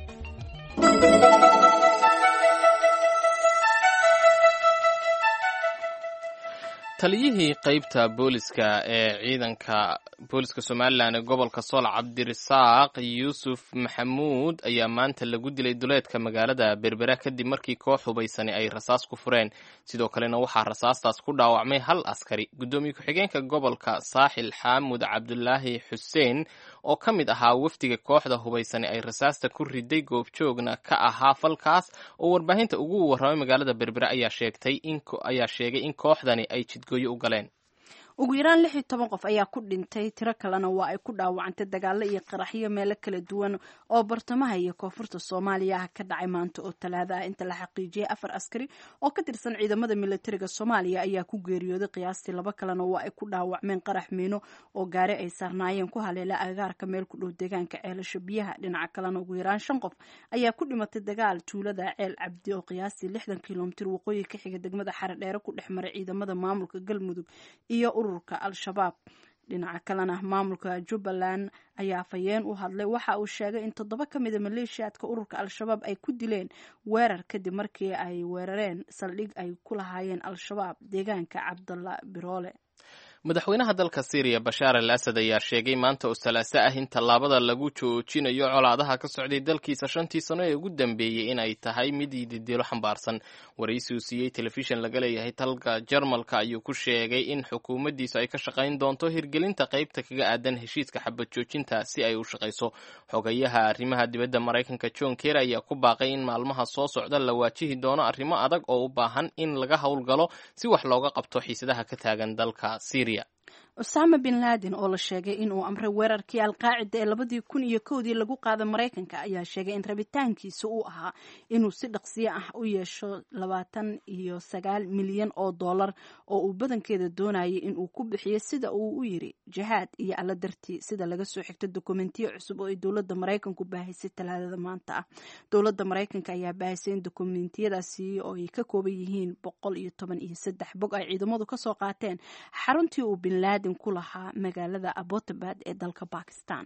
taliyihii qaybta booliska ee ciidanka booliska Somaliland ee gobolka Sool Cabdirasaaq Yuusuf Maxamuud ayaa maanta lagu dilay duleedka magaalada Berbera kadib markii koox hubaysan ay rasaas ku fureen. sidoo kalena waxaa rasaastaas ku dhaawacmay hal askari. gudoomiye ku-xigeenka gobolka Saaxil Xamuud Cabdullaahi Xuseen oo ka mid ahaa wafdiga kooxda hubaysan ay rasaasta ku riday goobjoogna ka ahaa falkaas oo warbaahinta ugu warramay magaalada Berbera ayaa sheegtay in ayaa sheegay in kooxdani ay jidgooyo u galeen. ugu yaraan lix iyo toban qof ayaa ku dhintay, tiro kalena waa ay ku dhaawacantay dagaalo iyo qaraxyo meelo kala duwan oo bartamaha iyo koonfurta Soomaaliya ka dhacay maanta oo Talaado ah. inta la xaqiijiyay afar askari oo ka tirsan ciidamada militariga Soomaaliya ayaa ku geeriyooday, qiyaastii laba kalena waa ay ku dhaawacmeen qarax miino oo gaari ay saarnaayeen ku haleela agaarka meel ku dhow deegaanka Ceelasho Biyaha. dhinaca kalena ugu yaraan shan qof ayaa ku dhimatay dagaal tuulada Ceel Cabdi oo qiyaastii lixdan kiiloomitir waqooyi ka xiga degmada Xaradheere ku dhex maray ciidamada maamulka Galmudug iyo ururka Al-Shabaab. dhinaca kalena maamulka Jubbaland ayaa fayeen u hadlay, waxa uu sheegay in toddoba ka mid ah maleeshiyaadka ururka Al-Shabaab ay ku dileen weerar kadib markii ay weerareen saldhig ay ku lahaayeen Al-Shabaab deegaanka Cabdalla Biroole. madaxweynaha dalka Syria Bashar al-Assad ayaa sheegay maanta oo Salaaso ah in tallaabada lagu joojinayo colaadaha ka socday dalkiisa shantii sano ee ugu dambeeyay in ay tahay mid ididilo xambaarsan. waraysi uu siiyey telefishin laga leeyahay dalka Jarmalka ayuu ku sheegay in xukuumaddiisu ay ka shaqayn doonto hirgelinta qaybta kaga aadan heshiiska xabad joojinta si ay u shaqayso. xogayaha arrimaha dibadda Maraykanka John Kerry ayaa ku baaqay in maalmaha soo socda la waajihi doono arrimo adag oo u baahan in laga howlgalo si wax looga qabto xiisadaha ka taagan dalka Syria. Osama bin Laden oo la sheegay in uu amray weerarkii Al-Qaacida ee labadii kun iyo kowdii lagu qaaday Maraykanka ayaa sheegay in rabitaankiisa uu ahaa inuu si dhaqsiyo ah u yeesho labaatan iyo sagaal milyan oo dollar oo uu badankeeda doonayay in uu ku bixiyo sida uu u yiri jihaad iyo alla dartii, sida laga soo xigto dokumentiyo cusub oo ay dowladda Maraykanku baahisay Talaadada maanta ah. dowladda Maraykanka ayaa baahisay in dokumentiyadaasi oo ay ka kooban yihiin boqol iyo toban iyo saddex bog ay ciidamadu ka soo qaateen xaruntii uu bin Laden ku lahaa magaalada Abbottabad ee dalka Pakistan.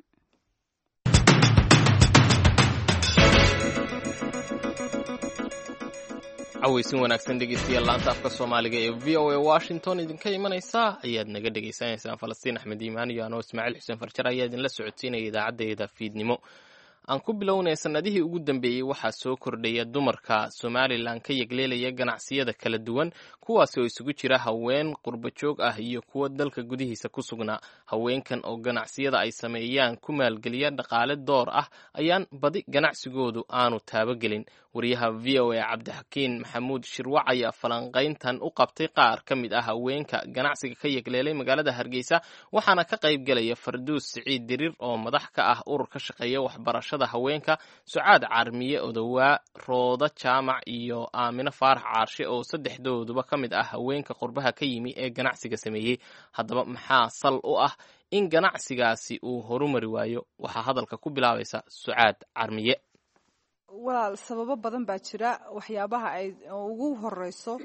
cawaysin wanaagsan dhegeystayaal laanta afka Soomaaliga ee V O A Washington idinka imanaysa ayaad naga dhagaysanaysaan. Falastiin Axmed Iimaan iyo anoo Ismaaciil Xuseen Farjar ayaa idinla socodsiinaya idaacaddeeda fiidnimo. aan ku bilownay sanadihii ugu dambeeyey waxaa soo kordhaya dumarka Somaliland ka yagleelaya ganacsiyada kala duwan, kuwaasi oo isugu jira haween qurbo joog ah iyo kuwa dalka gudihiisa ku sugnaa. haweenkan oo ganacsiyada ay sameeyaan ku maalgeliya dhaqaale door ah ayaan badi ganacsigoodu aanu taabagelin. wariyaha V O A Cabdixakiin Maxamuud Shirwac ayaa falanqayntan u qabtay qaar ka mid ah haweenka ganacsiga ka yagleelay magaalada Hargeysa, waxaana ka qayb galaya Farduus Siciid Dirir oo madax ka ah urur ka shaqeeya waxbarashada haweenka, Sucaad Carmiye Odowaa, Rooda Jaamac iyo Aamina Faarax Caarshe oo saddexdooduba ka mid ah haweenka qurbaha ka yimi ee ganacsiga sameeyey. haddaba maxaa sal u ah in ganacsigaasi uu horumari waayo? waxaa hadalka ku bilaabaysa Sucaad Carmiye. walaal sababo badan baa jira. waxyaabaha ay ugu horeyso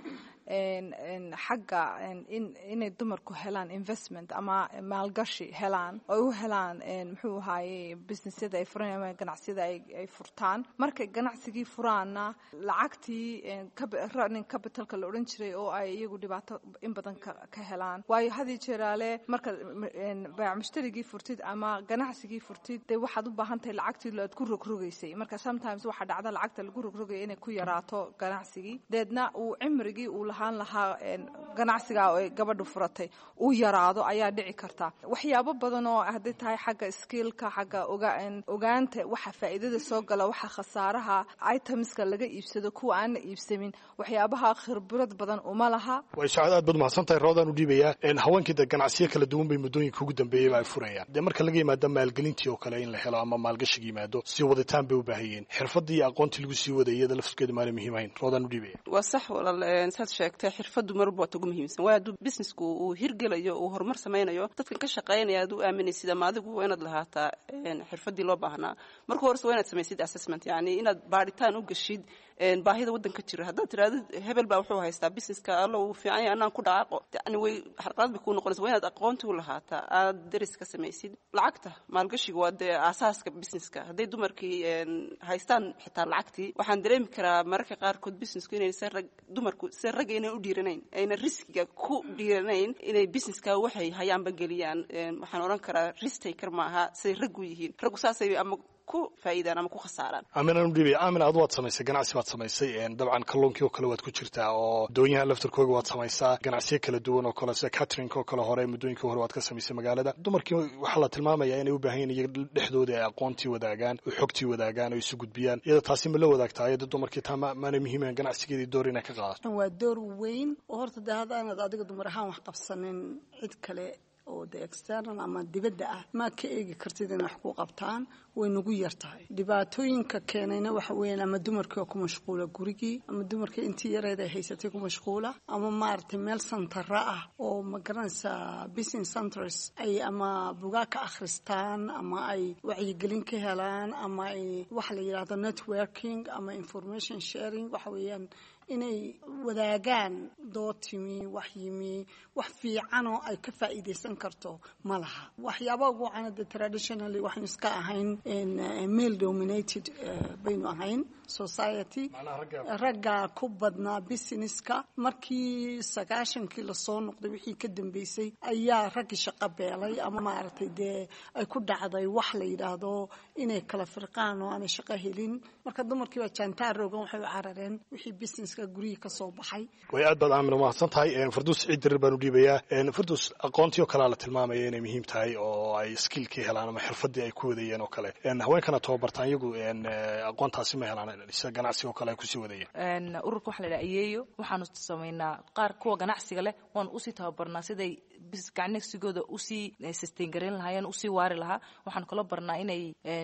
xagga inay dumarku helaan investment ama maalgashi helaan oo u helaan muxuu ahaaye businessyada ay furaan ama ganacsiyada ay furtaan markay ganacsigii furaana lacagtii running capitalka la odhan jiray oo ay iyagu dhibaato in badan ka helaan waayo hadii jeeraale marka baac mushtarigii furtid ama ganacsigii furtid dee waxaad u baahan tahay lacagtii aad ku rogrogaysay marka sometimes waxa dhacda lacagta lagu rogrogaya inay ku yaraato ganacsigii deedna uu cimrigii uu lahaan lahaa ganacsiga oo gabadhu furatay uu yaraado ayaa dhici karta waxyaabo badan oo hadday tahay xagga skillka xagga ogaanta waxa faa'iidada soo gala waxa khasaaraha itemska laga iibsado kuwa aan iibsamin waxyaabaha khibrad badan uma laha way socod aad bad mahadsantahay roodaan u dhiibaya haweenkii ganacsiyo kala duwan bay muddooyinka ugu dambeeyay ay furayaan de marka laga yimaado maalgelintii oo kale in la helo ama maalgashi yimaado si waditaan bay u baahayeen xirfadii iyo aqoontii lagu sii wadayay lafskeedu maana muhiim ahayn roodaan u dhiibaya waa sax walaal saad sheegtay xirfadu marba waa ugu muhiimsan waa dad businessku uu hirgelayo uu horumar sameeyo dadka ka shaqeynaya aad u aaminaysid ama adigu waa inaad lahaataa xirfadii loo baahnaa marka hore waa inaad samaysid assessment yani inaad baaritaan u gashid baahida wadanka jira haddaad tiraahdo hebel baa wuxuu haystaa businesska alla uu fiican yahay anaan ku dhaqaaqo yani way xarqalad bay ku noqonaysaa waa inaad aqoonti u lahaataa aad daris ka samaysid lacagta maalgashiga waa dee aasaaska businesska hadday dumarkii haystaan xitaa lacagtii waxaan dareemi karaa mararka qaarkood businessku inay se rag dumarku se ragga inay u dhiiranayn ayna riskiga ku dhiiranayn inay businesska waxay hayaanba geliyaan waxaan odhan karaa risk taker maaha siday raggu yihiin raggu saasay ama ku faa'iidaan ama ku khasaaraan aamin aan u dhiibay aamin aad waad samaysay ganacsi baad samaysay dabcan kalluunkii oo kale waad ku jirtaa oo doonyaha laftarkooga waad samaysaa ganacsiyo kala duwan oo kale sida catering oo kale hore muddooyinkii hore waad ka samaysay magaalada dumarkii waxaa la tilmaamayaa inay u baahan yihiin iyaga dhexdooda ay aqoontii wadaagaan oo xogtii wadaagaan oo isu gudbiyaan iyada taasi ma la wadaagtaa iyada dumarkii taa maana muhiiman ganacsigeedii door inay ka qaadato waa door weyn oo horta dee haddaanad adiga dumar ahaan wax qabsanin cid kale oo de external ama dibadda ah ma ka eegi kartid in wax ku qabtaan way nagu yartahay dhibaatooyinka keenayna waxa weeyaan ama dumarkii oo ku mashquula gurigii ama dumarkii intii yareed ay haysatay ku mashquula ama maaragtay meel santara ah oo ma garanaysaa business centers ay ama bugaag ka akhristaan ama ay wacyigelin ka helaan ama ay waxa la yidhaahdo networking ama information sharing waxa weeyaan inay wadaagaan dood timi wax yimi wax fiican oo ay ka faa'iidaysan karto ma laha waxyaaba ugu canada traditionally waxaan iska ahayn male dominated baynu ahayn society ragga ku badnaa businesska markii sagaashankii lasoo noqday wixii ka dambeysay ayaa raggii shaqo beelay ama maaragtay dee ay ku dhacday wax la yidhaahdo inay kala firqaan oo aanay shaqo helin marka dumarkii baa jaantaar roogan waxay u carareen wixii business guriga ka soo baxay way aad baad aamin mahadsan tahay farduus ciid dirir baan u dhiibayaa farduus aqoontii oo kale la tilmaamaya inay muhiim tahay oo ay skillkii helaan ama xirfadii ay ku wadayeen oo kale haweenkana tababartaan iyagu aqoontaasi ma helaan isa ganacsi oo kale ay kusii wadayeen ururka waxa la yidhaha iyeeyo waxaanu samaynaa qaar kuwa ganacsiga leh waanu usii tababarnaa siday ganacsigooda usii sustain gareyn lahaayeen usii waari lahaa waxaan kala barnaa inay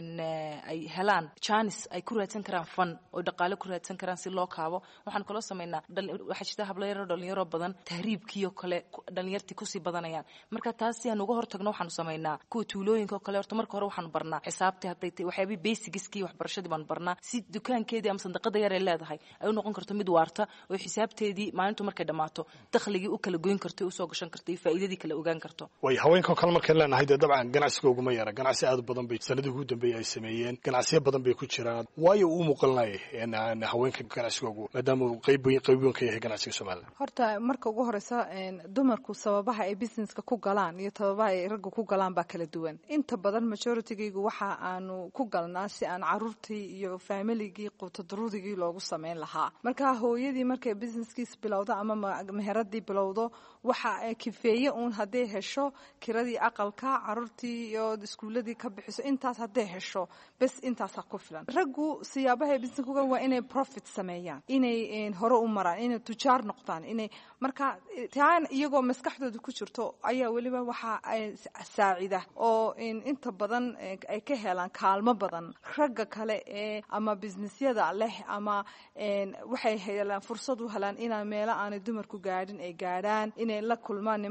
ay helaan chance ay ku raadsan karaan fan oo dhaqaale ku raadsan karaan si loo kaabo waxaan kaloo samaynaa waxaa jirta hablayaro dhalinyaro badan tahriibkii oo kale dhalinyartii kusii badanayaan marka taas si aan uga hortagno waxaanu samaynaa kuwa tuulooyinka oo kale horta marka hore waxaanu barnaa xisaabtii hadday tahay waxyaabihii basicskii waxbarashadii baanu barnaa si dukaankeedii ama sandaqada yar ay leedahay ay u noqon karto mid waarta oo xisaabteedii maalintu markay dhammaato dakhligii u kala goyn karto usoo gashan karto iyo faa'iidadii kala ogaan karto way haweenkan kale markaan leenahay dee dabcan ganacsiga uguma yara ganacsi aad u badan bay sanadii ugu dambeeyay ay sameeyeen ganacsiyo badan bay ku jiraan waayo uu muuqanayay haweenka ganacsigoogu maadaama uu qayb qayb weyn ka yahay ganacsiga Soomaaliya horta marka ugu horeysa dumarku sababaha ay businesska ku galaan iyo sababaha ay raggu ku galaan baa kala duwan inta badan majoritygiigu waxa aanu ku galnaa si aan caruurtii iyo familigii qutadruudigii loogu sameyn lahaa marka hooyadii markay businesskiis bilowdo ama meheradii bilowdo waxa ay kifeeye uun hadday hesho kiradii aqalka caruurtii iyo iskuuladii ka bixiso intaas hadday hesho bes intaasaa ku filan raggu siyaabaha business ku galaan waa inay profit sameeyaan inay hore u maraan inay tujaar noqdaan inay marka taan iyagoo maskaxdooda ku jirto ayaa weliba waxa ay saacida oo inta badan ay ka helaan kaalmo badan ragga kale ee ama businessyada leh ama waxay helaan fursad u helaan inay meelo aanay dumarku gaadhin ay gaadhaan inay la kulmaan nimanka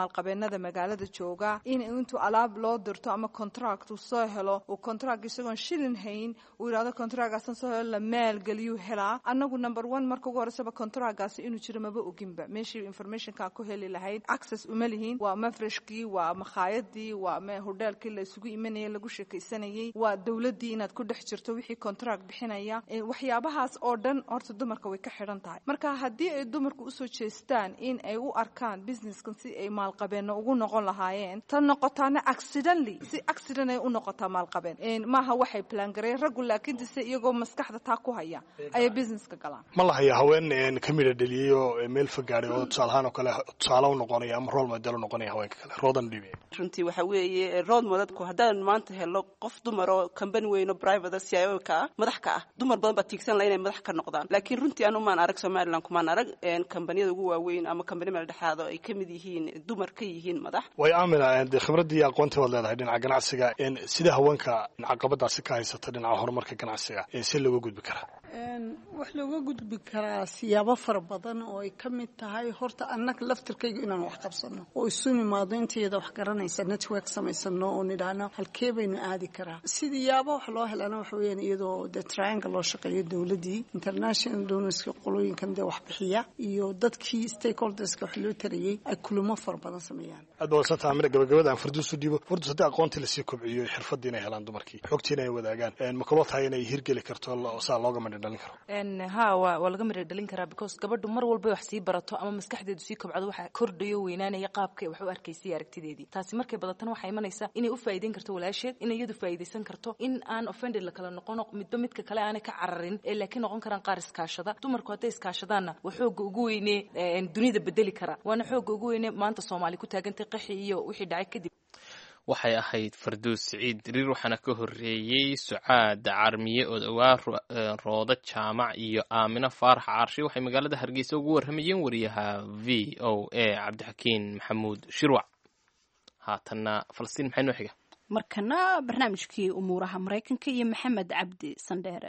maalqabeennada magaalada jooga in intuu alaab loo dirto ama contract uu soo helo uu contract isagoon shilin hayn uu yidhahdo contractgaasan soo helo la maalgeliyuu helaa annagu number one marka ugu horeysaba contractgaasi inuu jiro maba oginba meeshii informationkaa ku heli lahayd access uma lihiin waa mafreshkii waa makhaayadii waa hodheelkii la isugu imanayay lagu sheekaysanayay waa dowladdii inaad ku dhex jirto wixii contract bixinaya waxyaabahaas oo dhan horta dumarka way ka xidhan tahay marka haddii ay dumarku usoo jeestaan in ay u arkaan businesskan si ay maalqabeenno ugu noqon lahaayeen tan noqotaana accidentally si accident ay u noqotaa maalqabeen maaha waxay plangareen raggu laakiin dise iyagoo maskaxda taa ku haya ayay businesska galaan ma lahaya haween ka midha dheliyey oo meel fogaaday oo tusaalahaan oo kale tusaale u noqonaya ama role model u noqonaya haweenka kale roodan dhibi runtii waxa weeye role modelku haddaan maanta helo qof dumar oo company weyn oo private C I O ka ah madax ka ah dumar badan baa tiigsan lahayn inay madax ka noqdaan laakiin runtii anu maan arag Somaliland kumaan arag kambaniyada ugu waaweyn ama company meel dhexaad oo ay ka mid yihiin dumar ka yihiin madax way aamina khibradii aqoonta wad leedahay dhinaca ganacsiga sida haweenka caqabadaasi ka haysata dhinaca horumarka ganacsiga si looga gudbi karaa wax looga gudbi karaa siyaabo fara badan oo ay ka mid tahay horta annaga laftirkayga inaan wax qabsano oo isu nimaado inteeda wax garanaysa network samaysano oo nidhaahno halkee baynu aadi karaa sidiyaabo wax loo helana waxa weeyaan iyadoo de triangle loo shaqeeyo dowladdii international donorska qolooyinkan dee wax bixiya iyo dadkii stakeholderska wax loo tarayey ay kulamo fara badan sameeyaan aad baa wasata amina gabagabada aan farduus u dhiibo farduus haddii aqoontii lasii kobciyo xirfadii inay helaan dumarkii xogtiina ay wadaagaan ma kula tahay inay hirgeli karto saa looga madhi dhalin karo ha waa waa laga midho dhalin karaa because gabadhu mar walba wax sii barato ama maskaxdeedu sii kobcdo waxa kordhayo weynaanaya qaabka wax u arkaysay aragtideedii taasi markay badatan waxa imanaysa inay u faa'iideyn karto walaasheed inay iyadu faa'iideysan karto in aan offended la kala noqon midba midka kale aan ka cararin ee laakiin noqon karaan qaar iskaashada dumarku hadday iskaashadaanna waa xooga ugu weyne dunida bedeli kara waana xooga ugu weyne maanta Soomaali ku taagantay qaxi iyo wixii dhacay kadib waxay ahayd farduus siciid diriir waxaana ka horreeyey sucaad carmiye oo dhawaa rooda jaamac iyo aamino faarax caarshe waxay magaalada hargeysa ugu warramayeen wariyaha v o a cabdixakiin maxamuud shirwac haatanna falastiin maxay noo xiga markana barnaamijkii umuuraha maraykanka iyo maxamed cabdi sandheere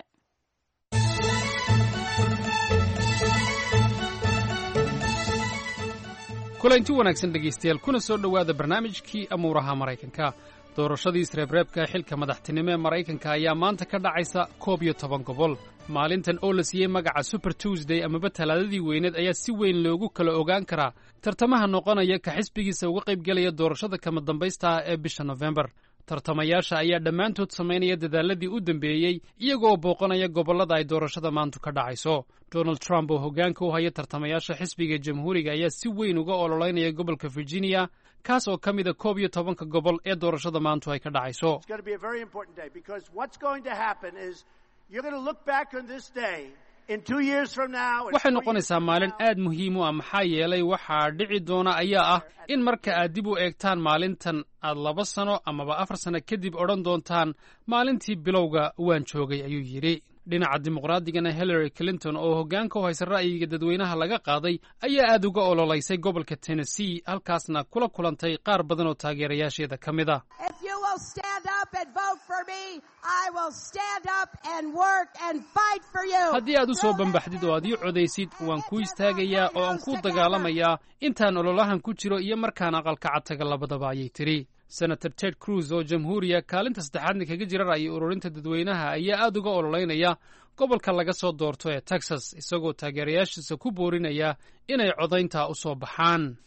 kulanti wanaagsan dhegaystayaal kuna soo dhowaada barnaamijkii amuuraha maraykanka doorashadii isreebreebka xilka madaxtinimo ee maraykanka ayaa maanta ka dhacaysa koob iyo toban gobol maalintan oo la siiyey magaca super tuesday amaba talaadadii weyneed ayaa si weyn loogu kala ogaan karaa tartamaha noqonaya ka xisbigiisa uga qaybgelaya doorashada kama dambaysta ah ee bisha nofembar tartamayaasha ayaa dhammaantood samaynaya dadaaladii u dambeeyey iyagoo booqanaya gobollada ay doorashada maantu ka dhacayso donald trump oo hoggaanka u haya tartamayaasha xisbiga jamhuuriga ayaa si weyn uga ololeynaya gobolka virginia kaas oo ka mida koob iyo tobanka gobol ee doorashada maantu ay ka dhacayso waxay noqonaysaa maalin aad muhiim u ah maxaa yeelay waxaa dhici doona ayaa ah in marka aad dib u eegtaan maalintan aad laba sano amaba afar sano kadib odhan doontaan maalintii bilowga waan joogay ayuu yidhi dhinaca dimuqraadigana hillary clinton oo hoggaanka u haysa ra'yiga dadweynaha laga qaaday ayaa aad uga ololaysay gobolka tennessee halkaasna kula kulantay qaar badan oo taageerayaasheeda ka mid ah haddii aad u soo bambaxdid oo aad ii codaysid waan kuu istaagayaa oo aan kuu dagaalamayaa intaan ololahan ku jiro iyo markaan aqalka cadtaga labadaba ayay tidhi senator ted cruz oo jamhuuriya kaalinta saddexaadna kaga jira ra'yi ururinta dadweynaha ayaa aad uga ololeynaya gobolka laga soo doorto ee texas isagoo taageerayaashiisa ku boorinaya inay codaynta u soo baxaan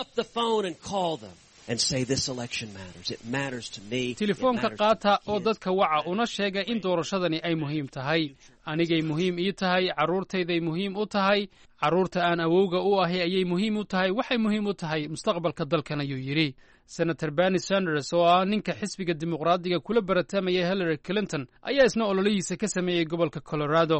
telefoonka qaata oo dadka waca una sheega in doorashadani ay muhiim tahay anigay muhiim ii tahay carruurtayday muhiim u tahay carruurta aan awowga u ahay ayay muhiim u tahay waxay muhiim u tahay mustaqbalka dalkan ayuu yidhi senator bernie sanders oo ah ninka xisbiga dimuqraadiga kula baratamaya hillary clinton ayaa isna ololihiisa ka sameeyey gobolka colorado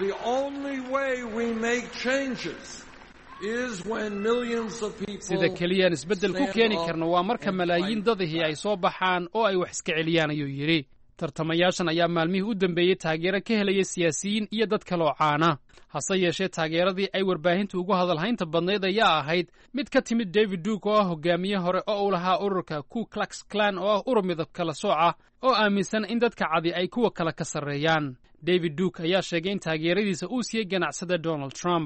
sida keliyaan isbeddel ku keeni karno waa marka malaayiin dadihii ay soo baxaan oo ay wax iska celiyaan ayuu yidhi tartamayaashan ayaa maalmihii u dambeeyey taageero ka helaya siyaasiyiin iyo dad kaloo caana hase yeeshee taageeradii ay warbaahintu ugu hadalhaynta badnayd ayaa ahayd mid ka timid david duke oo ah hogaamiye hore oo uu lahaa ururka ku klux klan oo ah urur midab kala sooca oo aaminsan in dadka cadi ay kuwa kale ka sarreeyaan david duke ayaa sheegay in taageeradiisa uu siiyey ganacsada donald trump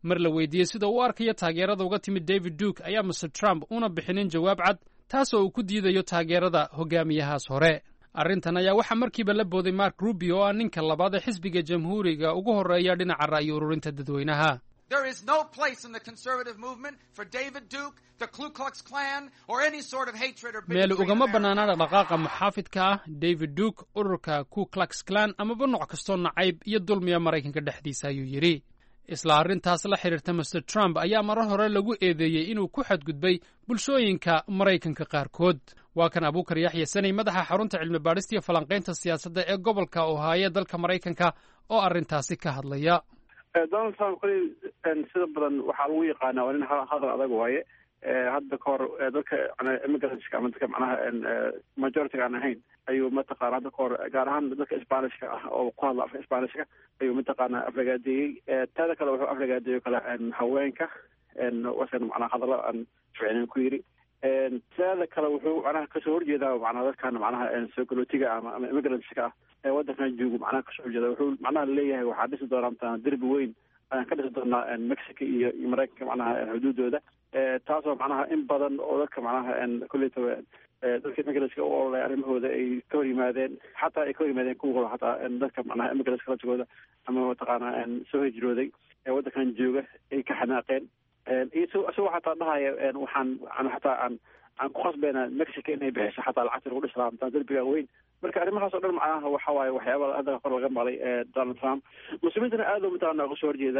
mar la weydiiyey sida uu arkayo taageerada uga timid david duke ayaa mister trump una bixinin jawaab cad taasoo uu ku diidayo taageerada hogaamiyahaas hore arrintan ayaa waxaa markiiba la booday mark rubio oo ah ninka labaad ee xisbiga jamhuuriga ugu horreeya dhinaca ra'yi ururinta dadweynaha There is no place in the conservative movement for David Duke, the Ku Klux Klan, or any sort of hatred or bigotry. meel ugama bannaana dhaqdhaqaaqa muxaafidka ah david duke ururka ku klux klan amaba nooc kastoo nacayb iyo dulmiya maraykanka dhexdiisa ayuu yidhi isla arrintaas la xidhiirta mister trump ayaa marar hore lagu eedeeyey inuu ku xadgudbay bulshooyinka maraykanka qaarkood waa kan abuukar yaxya sanay madaxa xarunta cilmi baadhista iyo falanqaynta siyaasadda ee gobolka ohaayo dalka maraykanka oo arrintaasi ka hadlaya donald trump kuli sida badan waxaa lagu yaqaanaa waa nin hadal adag waaye hadda ka hor dadka immigrantska ama dadka macnaha majority aan ahayn ayuu mataqaana hadda ka hor gaar ahaan dadka spanishka ah oo ku hadla afka spanishka ayuu mataqaana aflagaadeeyey taada kale wuxuu aflagaadeeyo kale haweenka wasan macnaha hadallo aan ficinin ku yidhi taada kale wuxuu macnaha kasoo horjeedaa macnaha dadkan macnaha sogolootiga ama ama immigrantska ah ee waddankan joogo macnaha kasoo horjeeda wuxuu macnaha leeyahay waxaa dhisi doonaa mataqaana derbi weyn ayaan ka dhisi doonaa mexico iyo iyo maraykanka macnaha xuduudooda taasoo macnaha in badan oo dadka macnaha kulleyta dadka immigrantska u ololay arrimahooda ay ka hor yimaadeen xataa ay ka hor yimaadeen kuwa hore xataa dadka macnaha immigrantska laftigooda ama mataqaana soo hijrooday ee waddankan jooga ay ka xanaaqeen iyo isagoo xataa dhahaya waxaan xataa aan aan ku khasbayna mexico inay bixiso xataa lacagta lagu dhisi lahaa mataa derbigan weyn marka arrimahaas oo dhan macnaha waxa waaye waxyaaba hadda hor laga maqlay donald trump muslimiintana aad oo mataqaana uga soo horjeeda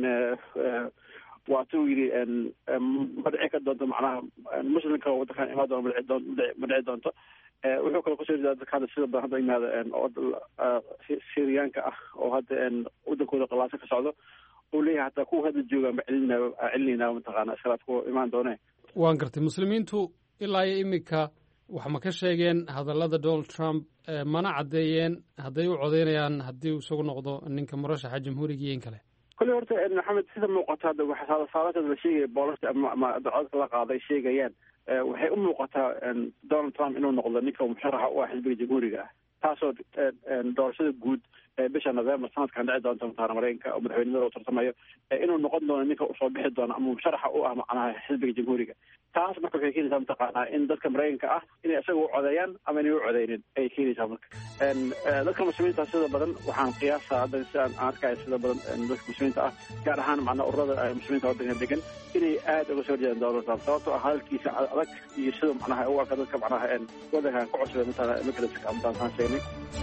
waa tuu yidhi ma dhici ka doonto macnaha muslimka waddankan imaa doona ma dhici doonto wuxuu kaloo kasoo horjeeda dadka hadda sida badan hadda yimaada syriyaanka ah oo hadda waddankooda qalaasa ka socdo uu leeyahay hataa kuwa hadda jooga ma celinaa celinayna mataqaana iskalaad ku imaan doone waan gartay muslimiintu ilaa iyo iminka wax ma ka sheegeen hadallada donald trump mana caddeeyeen hadday u codeynayaan haddii uu isagu noqdo ninka murashaxa jamhuuriga iyo in kale kolley horta maxamed sida muuqata hadda waxa saadateed la sheegaya boolasta ama ama dacwadka la qaaday sheegayaan waxay u muuqataa donald trump inuu noqdo ninka musharaxa u ah xisbiga jamhuuriga ah taasoo doorashada guud bisha november sanadkan dhici doonta mataqaana maraykanka oo madaxweynimada u tartamayo inuu noqon doono ninka usoo bixi doono ama musharaxa u ah macnaha xisbiga jamhuuriga taas marka waxay keenaysaa mataqaanaa in dadka maraykanka ah inay isaga u codeeyaan ama inay u codeynin ayay keenaysaa marka dadka muslimiinta sida badan waxaan qiyaasaa hadda si aan arkaya sida badan dadka muslimiinta ah gaar ahaan macnaa ururada muslimiinta waddanka degan inay aad uga soo horjeedaan donald trump sababtoo ah hadalkiisa adag iyo sida macnaha u arka dadka macnaha waddankan ku cusubay mataqaana immigrantska amataan sheegnay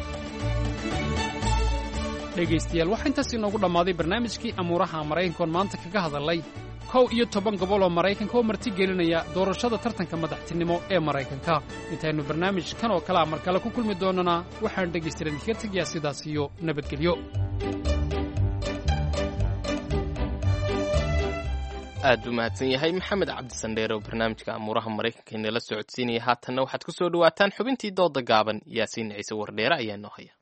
dhegaystayaal waxaa intaas inoogu dhammaaday barnaamijkii amuuraha maraykankoon maanta kaga hadalay kow iyo toban gobol oo maraykanka oo marti gelinaya doorashada tartanka madaxtinimo ee maraykanka intaynu barnaamij kan oo kalea mar kale ku kulmi doonana waxaan dhegaystayaal idinkaga tegayaa sidaas iyo nabadgelyo aad buu mahadsan yahay maxamed cabdisandheer oo barnaamijka amuuraha maraykanka inala socodsiinaya haatanna waxaad ku soo dhawaataan xubintii dooda gaaban yaasiin ciise wardheere ayaa noo haya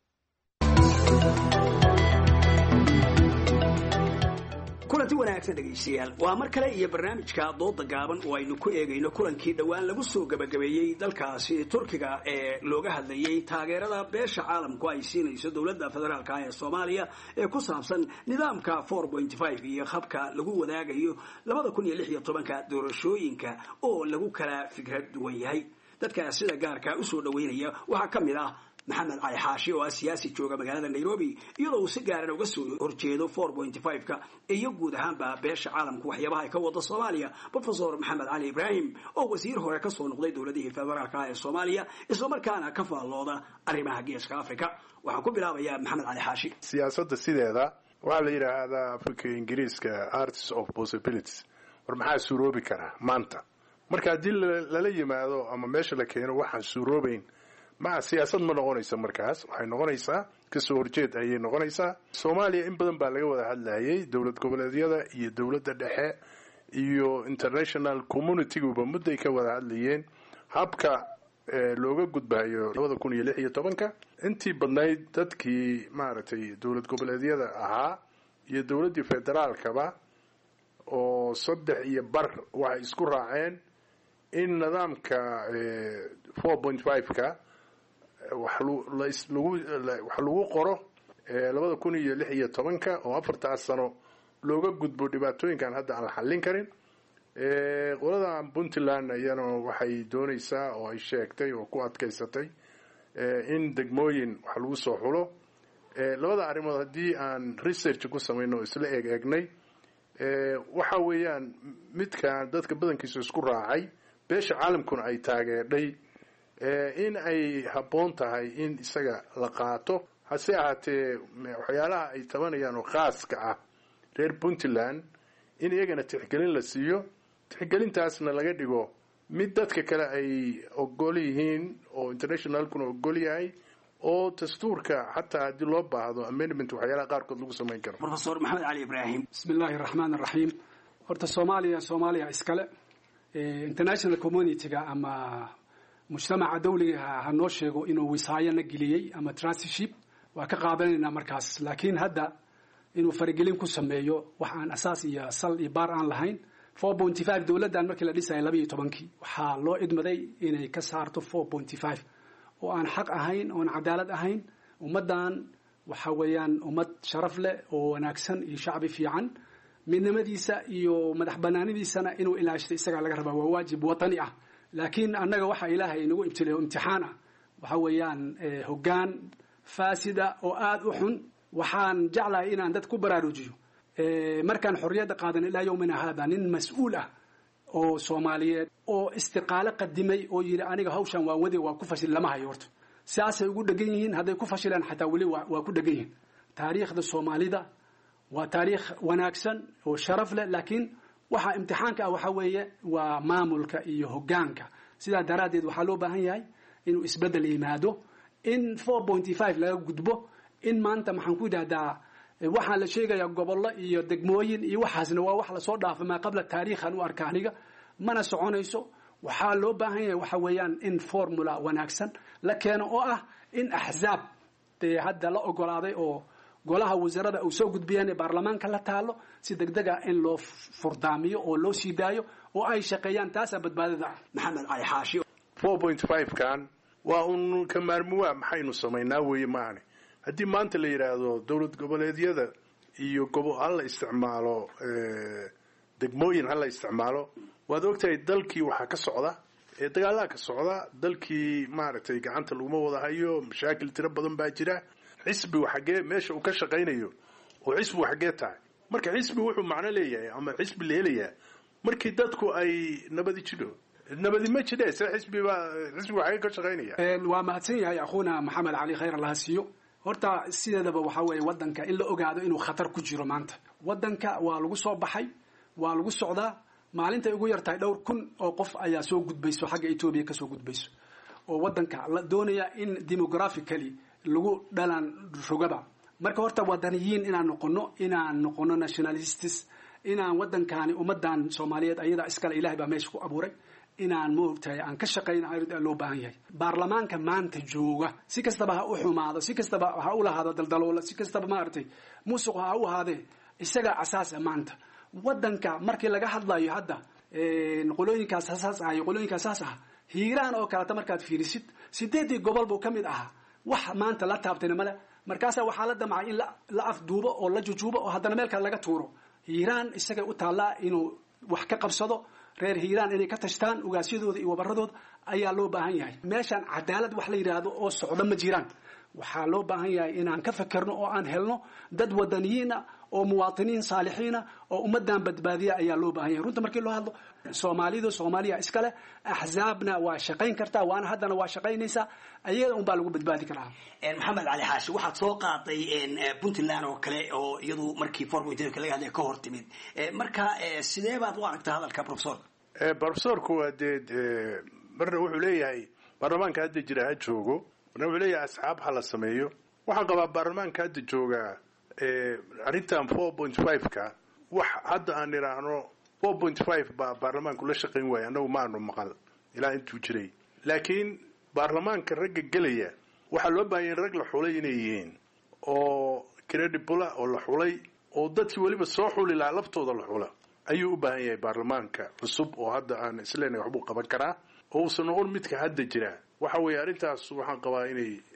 kulanti wanaagsan dhegaystayaal waa mar kale iyo barnaamijka dooda gaaban oo aynu ku eegayno kulankii dhowaan lagu soo gabagabeeyey dalkaasi turkiga ee looga hadlayey taageerada beesha caalamku ay siinayso dowladda federaalka ee soomaaliya ee ku saabsan nidaamka four point five iyo habka lagu wadaagayo labada kun iyo lix iyo tobanka doorashooyinka oo lagu kala fikrad duwan yahay dadka sida gaarka u soo dhaweynaya waxaa ka mid ah maxamed cali xaashi oo ah siyaasi jooga magaalada nairobi iyadoo uu si gaaran uga soo horjeedo four point five-ka iyo guud ahaanba beesha caalamku waxyaabaha ay ka wada soomaaliya profesor maxamed cali ibraahim oo wasiir hore ka soo noqday dowladihii federaalka ee soomaaliya islamarkaana ka faallooda arrimaha geeska africa waxaan ku bilaabayaa maxamed cali xaashi siyaasadda sideeda waxaa la yidhaahdaa africa ingiriiska arts of possibilities war maxaa suuroobi karaa maanta marka haddii lala yimaado ama meesha la keeno waxaan suuroobayn maca siyaasad ma noqonaysa markaas waxay noqonaysaa kasoo horjeed ayay noqonaysaa soomaaliya in badan baa laga wada hadlayay dowlad goboleedyada iyo dowladda dhexe iyo international communitiguba mudday ka wada hadlayeen habka looga gudbayo labada kun iyo lix iyo tobanka intii badnayd dadkii maaragtay dowlad goboleedyada ahaa iyo dowladdii federaalkaba oo saddex iyo bar waxay isku raaceen in nidaamka four point five-ka wax lagu qoro labada kun iyo lix iyo tobanka oo afartaas sano looga gudbo dhibaatooyinkan hadda aan la xallin karin. qoladan puntland iyana waxay doonaysaa oo ay sheegtay oo ku adkaysatay in degmooyin wax lagu soo xulo. labada arrimood haddii aan research ku samayno oo isla eeg eegnay waxa weeyaan midkaan dadka badankiisa isku raacay beesha caalamkuna ay taageerdhay in ay habboon tahay in isaga la qaato. hase ahaatee waxyaalaha ay tabanayaan oo khaaska ah reer puntland in iyagana tixgelin la siiyo, tixgelintaasna laga dhigo mid dadka kale ay ogol yihiin oo internationalkuna ogol yahay oo dastuurka xataa haddii loo baahdo amendment waxyaalaha qaarkood lagu samayn karo. professor maxamed cali ibraahim. bismi illaahi raxmaan raxiim. horta soomaaliya soomaaliya iskale international community-ga ama mujtamaca dawliga ha noo sheego inuu wisaayana geliyey ama trusteeship waa ka qaadanaynaa markaas, laakiin hadda inuu faragelin ku sameeyo wax aan asaas iyo sal iyo baar aan lahayn. four point five dowladdan markii la dhisayay laba iyo tobankii waxaa loo idmaday inay ka saarto four point five oo aan xaq ahayn oon cadaalad ahayn. ummaddan waxa weeyaan ummad sharaf leh oo wanaagsan iyo shacbi fiican, midnimadiisa iyo madax banaanidiisana inuu ilaashto isagaa laga rabaa, waa waajib watani ah. laakiin annaga waxa ilaahay inagu ibtilay oo imtixaan ah waxa weeyaan hoggaan faasida oo aada u xun. waxaan jeclahay inaan dad ku baraarujiyo markaan xorriyadda qaadan ilaa yowmina haada nin mas-uul ah oo soomaaliyeed oo istiqaalo qadimay oo yidhi aniga hawshan waa wadi waa ku fashil lama hayo. horta sidaasay ugu dhegan yihiin, hadday ku fashilaan xataa weli waa ku dhegan yihiin. taariikhda soomaalida waa taariikh wanaagsan oo sharaf leh, laakiin waxa imtixaanka ah waxa weeye waa maamulka iyo hoggaanka. sidaa daraaddeed waxaa loo baahan yahay inuu isbeddel yimaado, in four point five laga gudbo, in maanta maxaan ku yidhahdaa waxaa la sheegayaa gobollo iyo degmooyin iyo waxaasna waa wax lasoo dhaafay maa qabla taariikhan u arka aniga mana soconayso. waxaa loo baahan yahay waxa weeyaan in formula wanaagsan la keeno oo ah in axzaab dee hadda la ogolaaday oo golaha wasaarada uu soo gudbiyaan ee baarlamaanka la taalo si degdega in loo furdaamiyo oo loo sii daayo oo ay shaqeeyaan. taasaa badbaadada ah. maxamed cali xaashi. four point five kan waa un ka maarmuwaa maxaynu samaynaa weeye maahane. haddii maanta la yidhaahdo dowlad goboleedyada iyo gobo hala isticmaalo degmooyin hala isticmaalo, waad ogtahay dalkii waxaa ka socda ee dagaalaha ka socda dalkii maaragtay gacanta laguma wada hayo, mashaakil tiro badan baa jira. xisbigu xaggee meesha uu ka shaqaynayo oo xisbigu xaggee tahay. marka xisbi wuxuu macno leeyahay ama xisbi la helayaa markii dadku ay nabadi jidho. nabadi ma jidhe se xisbiba xisbigu xaggee ka shaqaynaya. waa mahadsan yahay akhuuna maxamed cali khayr allaha siiyo. horta sideedaba waxaa weeye waddanka in la ogaado inuu khatar ku jiro maanta. waddanka waa lagu soo baxay, waa lagu socdaa. maalintay ugu yartahay dhowr kun oo qof ayaa soo gudbayso xagga etoobiya ka soo gudbayso oo waddanka la doonaya in demographically lagu dhalan rogaba. marka horta wadaniyiin inaan noqono inaan noqono nationalists, inaan waddankaani ummaddan soomaaliyeed ayada iskale ilaahay baa meesha ku abuuray, inaan moogtahay aan ka shaqayna loo baahan yahay. baarlamaanka maanta jooga si kastaba ha u xumaado, si kastaba ha u lahaado daldaloola, si kastaba maaragtay musuq ha u ahaadee isaga asaasa maanta waddanka. markii laga hadlayo hadda qolooyinkaas asaas ah iyo qolooyinka asaas ah, hiiraan oo kaleta markaad fiirisid sideedii gobol buu ka mid ahaa. wax maanta la taabtayna male. markaasaa waxaa la damcay in la afduubo oo la jujuubo oo haddana meel kale laga tuuro. hiiraan isagay u taallaa inuu wax ka qabsado. reer hiiraan inay ka tashtaan ugaasyadooda iyo wabaradooda ayaa loo baahan yahay. meeshaan cadaalad wax la yidhaahdo oo socdo ma jiraan. waxaa loo baahan yahay inaan ka fekerno oo aan helno dad wadaniyiina oo muwaatiniin saalixiina oo ummaddan badbaadiya ayaa loo baahan yahay. runta markii loo hadlo soomaalidu soomaaliya iskale, axzaabna waa shaqayn kartaa, waana haddana waa shaqaynaysaa. ayaga unbaa lagu badbaadi karaa. maxamed cali xaashi, waxaad soo qaaday puntland oo kale oo iyadu markii four point five laga hadlay ka hor timid. marka sidee baad u aragtaa hadalka professorka? professorku waa dee marna wuxuu leeyahay baarlamaanka hadda jira ha joogo, marna wuxuu leeyahay asxaab ha la sameeyo. waxaan qabaa baarlamaanka hadda joogaa arrintan four point five ka wax hadda aan idhaahno four point five baa baarlamaanku la shaqayn waaya annagu maanu maqal ilaa intuu jiray. laakiin baarlamaanka ragga gelaya waxaa loo baahanya rag la xulay inay yihiin oo credible oo la xulay oo dadkii weliba soo xuli lahaa laftooda la xula ayuu u baahan yahay baarlamaanka cusub oo hadda aan isleenahay waxbuu qaban karaa oo uusan noqon midka hadda jira. waxa weeye arrintaas waxaan qabaa inay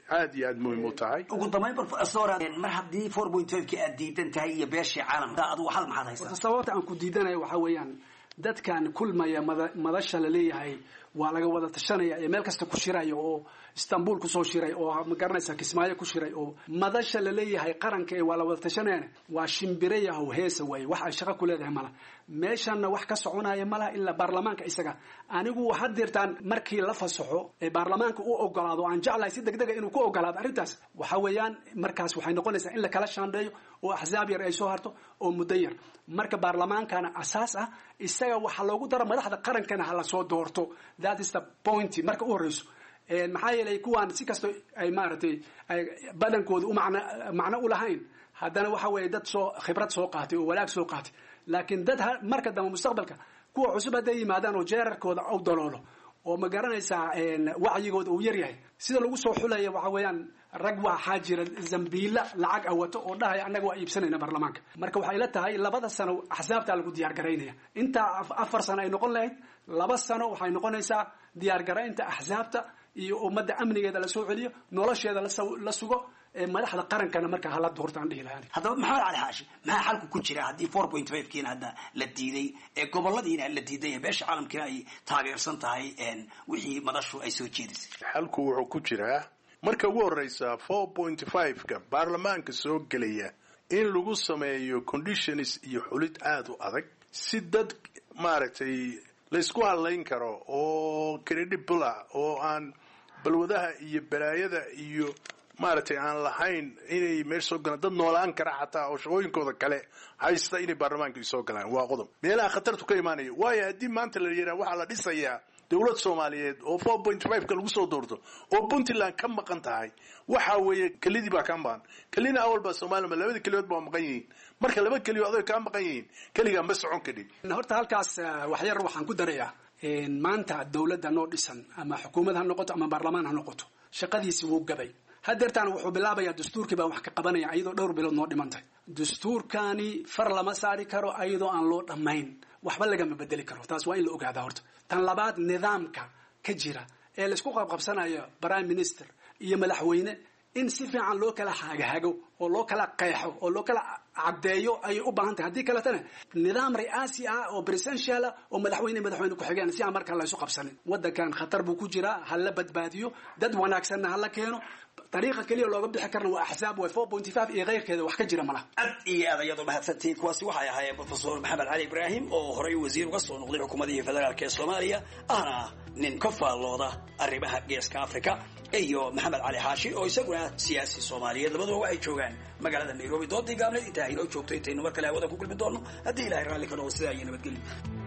aad iyo aad muhiim u tahay. ugu dambeyn professor mar haddii four point five ki aad diidan tahay iyo beeshii caalamka adigu hal maxaad haysaa? sababta aan ku diidanayo waxa weeyaan dadkan kulmaya madasha la leeyahay waa laga wada tashanaya ee meel kasta ku shirayo oo Istanbul ku soo shiray oo ma garanaysa Kismaayo ku shiray oo madasha la leeyahay qaranka ee waa la wada tashanayna waa shimbiraya oo heesa way wax ay shaqo ku leedahay mala meeshana wax ka soconaya mala illa baarlamaanka isaga anigu waxa dirtaan markii la fasaxo ee baarlamaanka uu ogolaado aan jeclahay si degdeg ah inuu ku ogolaado arintaas waxa weeyaan markaas waxay noqonaysaa in la kala shaandheeyo oo axzaab yar ay soo harto oo muddo yar marka baarlamaankana asaas ah isaga waxa loogu daro madaxda qarankana hala soo doorto that is the point marka u horeyso een maxaa yeelay kuwaan si kasto ay maartay ay badankooda u macna macna u lahayn haddana waxa weeye dad soo khibrad soo qaatay oo walaag soo qaatay laakiin dad marka dambe mustaqbalka kuwa cusub haday yimaadaan oo jeerarkooda u daloolo oo ma garanaysaa een wacyigooda uu yar yahay sida lagu soo xulaya waxa weeyaan rag waa xaajira zambiila lacag awato oo dhahay anaga waa iibsanayna baarlamaanka marka waxay la tahay labada sano axsaabta lagu diyaar gareynaya inta afar sano ay noqon lahayd laba sano waxay noqonaysaa diyaar gareynta axsaabta iyo ummadda amnigeeda la soo celiyo nolosheeda la sugo ee madaxda qarankana marka hala doortaan dhihi lahayn haddaba maxamed cali xaashi maxaa xalku ku jira haddii four point five kiina hadda la diiday ee goboladiina la diiday beesha caalamkina ay taageersan tahay wixii madashu ay soo jeedisay xalku wuxuu ku jiraa marka ugu horeysa four point five ka baarlamaanka soo gelaya in lagu sameeyo conditions iyo xulid aad u adag si dad maaragtay la isku halayn karo oo credible oo aan balwadaha iyo balaayada iyo maaragtay aan lahayn inay meesha soo galaan dad noolaan kara xataa oo shaqooyinkooda kale haysta inay baarlamaanka soo galaan waa qodob meelaha khatartu ka imaanaya waayo haddii maanta la yiraahdo waxaa la dhisayaa dawlad Soomaaliyeed oo four point five ka lagu soo doorto oo Puntland ka maqan tahay waxa weeye kalidii baa ka maqan kalina awal ba Soomaaliya labada kaliyood baa maqan yihiin marka laba kaliyood ay ka maqan yihiin kaliga ma socon kadib horta halkaas wax yar waxaan ku darayaa in maanta dawladda noo dhisan ama xukuumad ha noqoto ama baarlamaan ha noqoto shaqadiisi wuu gabay hadeertaan wuxuu bilaabayaa dastuurkii baa wax ka qabanaya ayadoo dhowr bilood noo dhimantay dastuurkani far lama saari karo ayadoo aan loo dhamayn waxba laga ma bedeli karo taas waa in la ogaado horta tan labaad nidaamka ka jira ee la isku qabqabsanayo prime minister iyo madaxweyne in si fiican loo kala haagahago oo loo kala qeexo oo loo kala cadeeyo ay u baahan tahay hadii kale tan nidaam ri'aasi ah oo presidential oo madaxweyne madaxweyne ku xigeen si aan markaa la isu qabsanin wadankan khatar buu ku jiraa hal la badbaadiyo dad wanaagsan hal la keeno طريقة كلية لو قبل حكرنا وأحزاب وفوق بونتفاف إيه غير كذا وحكي جرا ملا. أد إيه هذا يضم هفتي كواسي وحيا هاي بروفيسور محمد علي إبراهيم أو هري وزير وقصة نقدر حكومة فدرال كيس سوماليا أنا ننكفى اللوضة الربح جيس كأفريقيا أيوه محمد علي حاشي أو يسقون سياسي سوماليا لبدو واحد شوغان مقالة نيروبي دوتي قامنا إنتهي لو شوفتي تين وكلا وده كل بدونه هدي لا يرالي كانوا سيايين بتقول.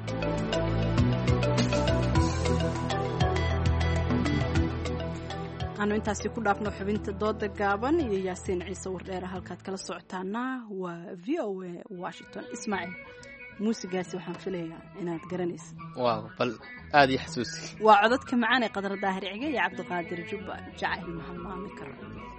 aanu intaasi ku dhaafno xubinta dooda gaaban iyo yaasiin ciise wardheera halkaad kala socotaana waa v o a Washington Ismaaciil muusigaasi waxaan filayaa inaad garanayso waaw bal aad i xasuusi waa codadka macaan ee qadar daahir ciga iyo cabdiqaadir jubba jacayl mahalmaami karo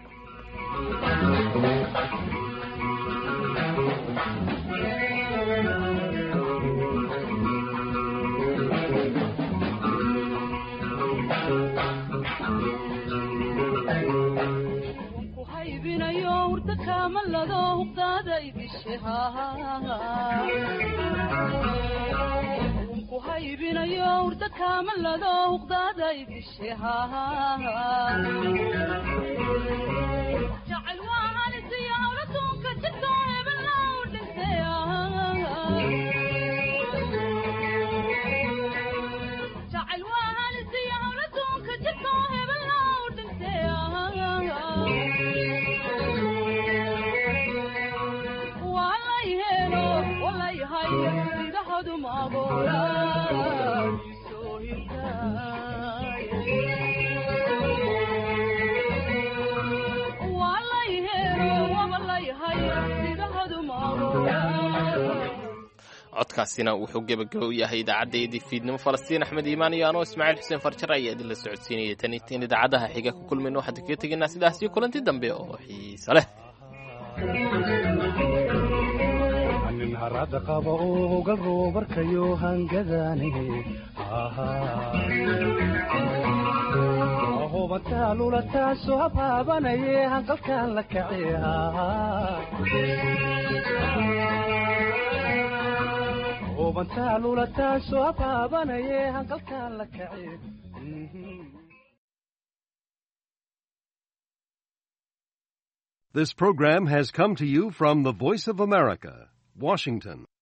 kamalado hubtada idishaha ku haybinayo urda kamalado hubtada idishaha jacayl waa halisiya awladunka jidto hebellow dhinteya jacayl waa halisiya awladunka jidto hebellow dhinteya codkaasina wuxuu gebagabow yahay idaacaddayadii fiidnimo falastiin axmed iimaan iyo anoo ismaaciil xuseen farjar ayaa idinla socodsiinaya tan intiin idaacadaha xiga ku kulmayno waxaan kaga tegaynaa sidaas iyo kulanti dambe oo xiiso leh harada qaba oo gal roobarkayo hangadaane hubantaa lulataa soo habaabanaye hanqalkaan la kaciyaa hubantaa lulataa soo habaabanaye hanqalkaan la kaciya. This program has come to you from the Voice of America, Washington.